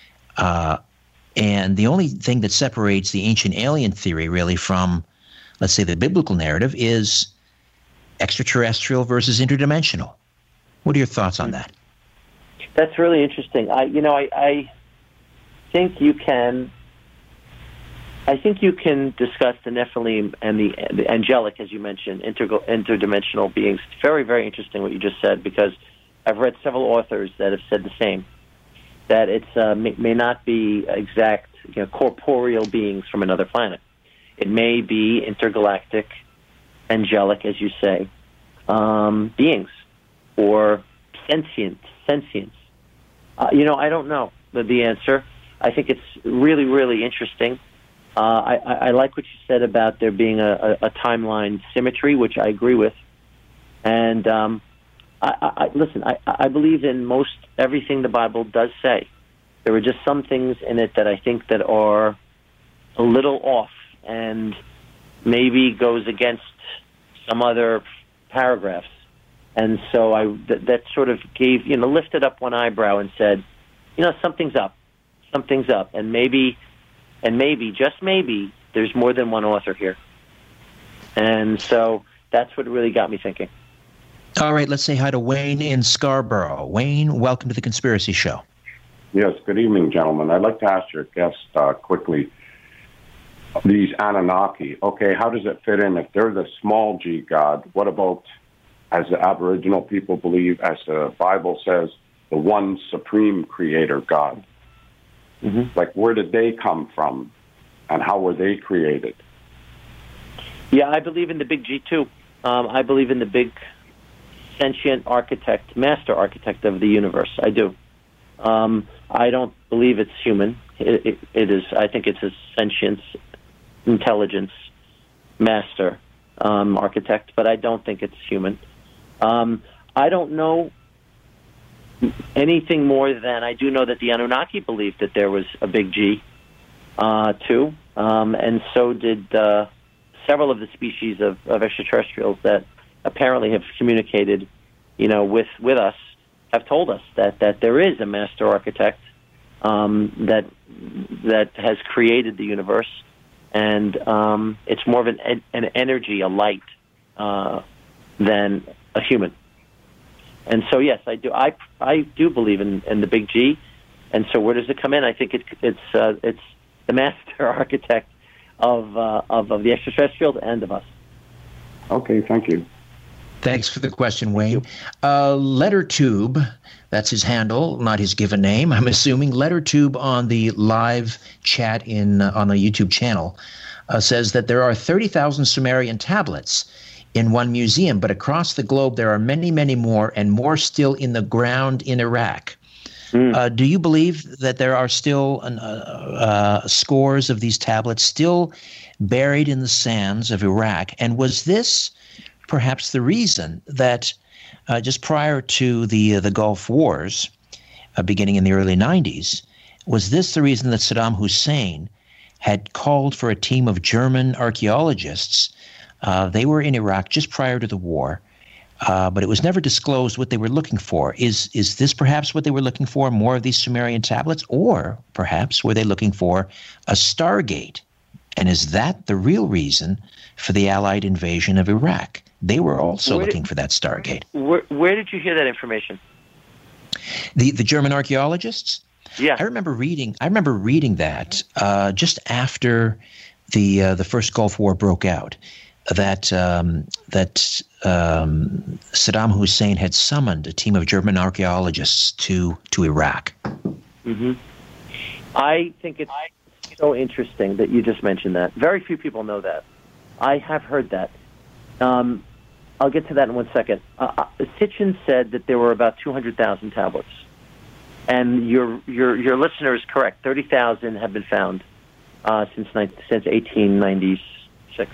And the only thing that separates the ancient alien theory really from, let's say, the biblical narrative is extraterrestrial versus interdimensional. What are your thoughts on that? That's really interesting. I think you can. I think you can discuss the Nephilim and the angelic, as you mentioned, interdimensional beings. It's very, very interesting what you just said, because I've read several authors that have said the same. That it's may not be exact, corporeal beings from another planet. It may be intergalactic, angelic, as you say, beings, or sentience. I don't know the answer. I think it's really, really interesting. I like what you said about there being a timeline symmetry, which I agree with. And listen, I believe in most everything the Bible does say. There are just some things in it that I think that are a little off and maybe goes against some other paragraphs. And so that sort of gave, lifted up one eyebrow and said, something's up. And maybe, just maybe, there's more than one author here. And so that's what really got me thinking. All right, let's say hi to Wayne in Scarborough. Wayne, welcome to The Conspiracy Show. Yes, good evening, gentlemen. I'd like to ask your guest quickly, these Anunnaki, okay, how does it fit in? If they're the small g God, what about, as the Aboriginal people believe, as the Bible says, the one supreme creator God? Mm-hmm. Like, where did they come from, and how were they created? Yeah, I believe in the big G, too. I believe in the big sentient architect, master architect of the universe. I do. I don't believe it's human. It is. I think it's a sentience, intelligence, master architect, but I don't think it's human. I don't know anything more than I do know that the Anunnaki believed that there was a big G, too, and so did several of the species of extraterrestrials that apparently have communicated, with us, have told us that there is a master architect that has created the universe, and it's more of an energy, a light, than a human. And so, yes, I do. I do believe in the big G. And so, where does it come in? I think it's the master architect of the extraterrestrials and of us. Okay, thank you. Thanks for the question, Wayne. LetterTube, that's his handle, not his given name, I'm assuming. LetterTube on the live chat on the YouTube channel says that there are 30,000 Sumerian tablets in one museum, but across the globe there are many, many more, and more still in the ground in Iraq. Do you believe that there are still scores of these tablets still buried in the sands of Iraq? And was this perhaps the reason that just prior to the Gulf Wars, beginning in the early 90s, was this the reason that Saddam Hussein had called for a team of German archaeologists? They were in Iraq just prior to the war, but it was never disclosed what they were looking for. Is this perhaps what they were looking for, more of these Sumerian tablets? Or perhaps were they looking for a Stargate? And is that the real reason for the Allied invasion of Iraq? They were also looking for that Stargate. Where did you hear that information? The German archaeologists? Yeah. I remember reading that just after the first Gulf War broke out, that Saddam Hussein had summoned a team of German archaeologists to Iraq. Mm-hmm. I think it's so interesting that you just mentioned that. Very few people know that. I have heard that. I'll get to that in 1 second. Sitchin said that there were about 200,000 tablets, and your listener is correct. 30,000 have been found since 1896.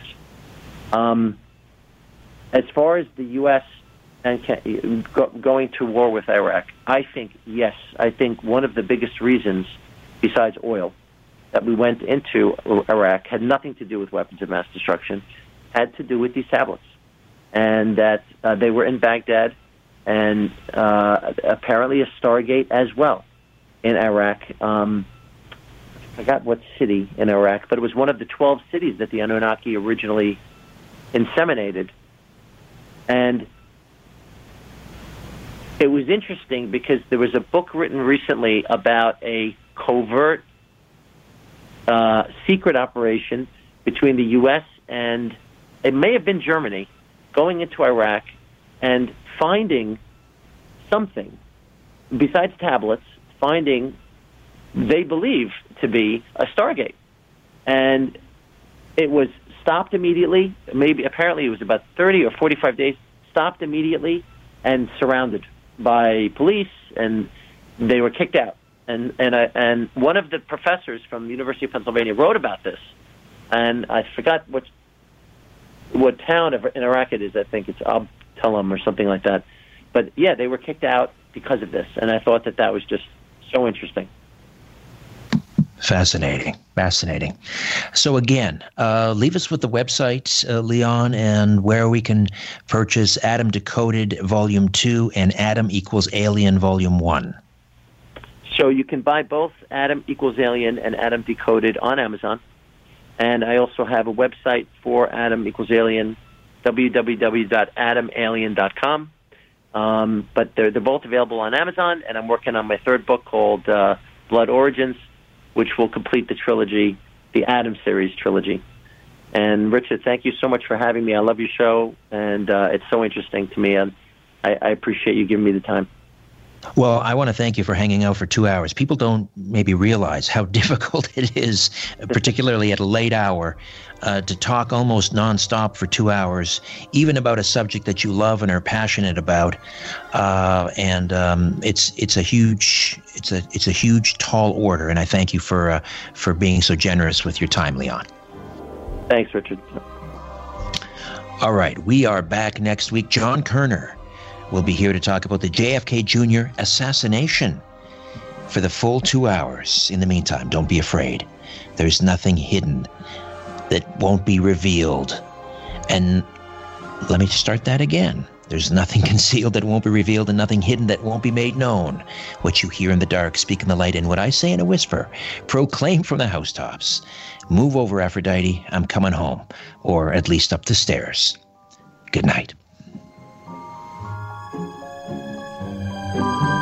As far as the U.S. and going to war with Iraq, I think yes. I think one of the biggest reasons, besides oil, that we went into Iraq had nothing to do with weapons of mass destruction, had to do with these tablets. And that they were in Baghdad, and apparently a Stargate as well in Iraq. I forgot what city in Iraq, but it was one of the 12 cities that the Anunnaki originally inseminated. And it was interesting because there was a book written recently about a covert secret operation between the U.S. and it may have been Germany, going into Iraq and finding something besides tablets, finding they believe to be a Stargate. And it was stopped immediately. Apparently it was about 30 or 45 days, stopped immediately and surrounded by police, and they were kicked out. And one of the professors from the University of Pennsylvania wrote about this, and I forgot what town in Iraq it is. I think it's Abtalam or something like that. But yeah, they were kicked out because of this, and I thought that was just so interesting. Fascinating. So again, leave us with the website, Leon, and where we can purchase Adam Decoded Volume 2 and Adam Equals Alien Volume 1. So you can buy both Adam Equals Alien and Adam Decoded on Amazon. And I also have a website for Adam Equals Alien, www.adamalien.com. But they're both available on Amazon, and I'm working on my third book called Blood Origins, which will complete the trilogy, the Adam series trilogy. And Richard, thank you so much for having me. I love your show, and it's so interesting to me, and I appreciate you giving me the time. Well, I want to thank you for hanging out for 2 hours. People don't maybe realize how difficult it is, particularly at a late hour, to talk almost nonstop for 2 hours, even about a subject that you love and are passionate about. It's a huge tall order, and I thank you for being so generous with your time, Leon. Thanks, Richard. All right, we are back next week. John Kerner will be here to talk about the JFK Jr. assassination for the full 2 hours. In the meantime, don't be afraid. There's nothing hidden that won't be revealed. And let me start that again. There's nothing concealed that won't be revealed, and nothing hidden that won't be made known. What you hear in the dark, speak in the light, and what I say in a whisper, proclaim from the housetops. Move over, Aphrodite. I'm coming home, or at least up the stairs. Good night.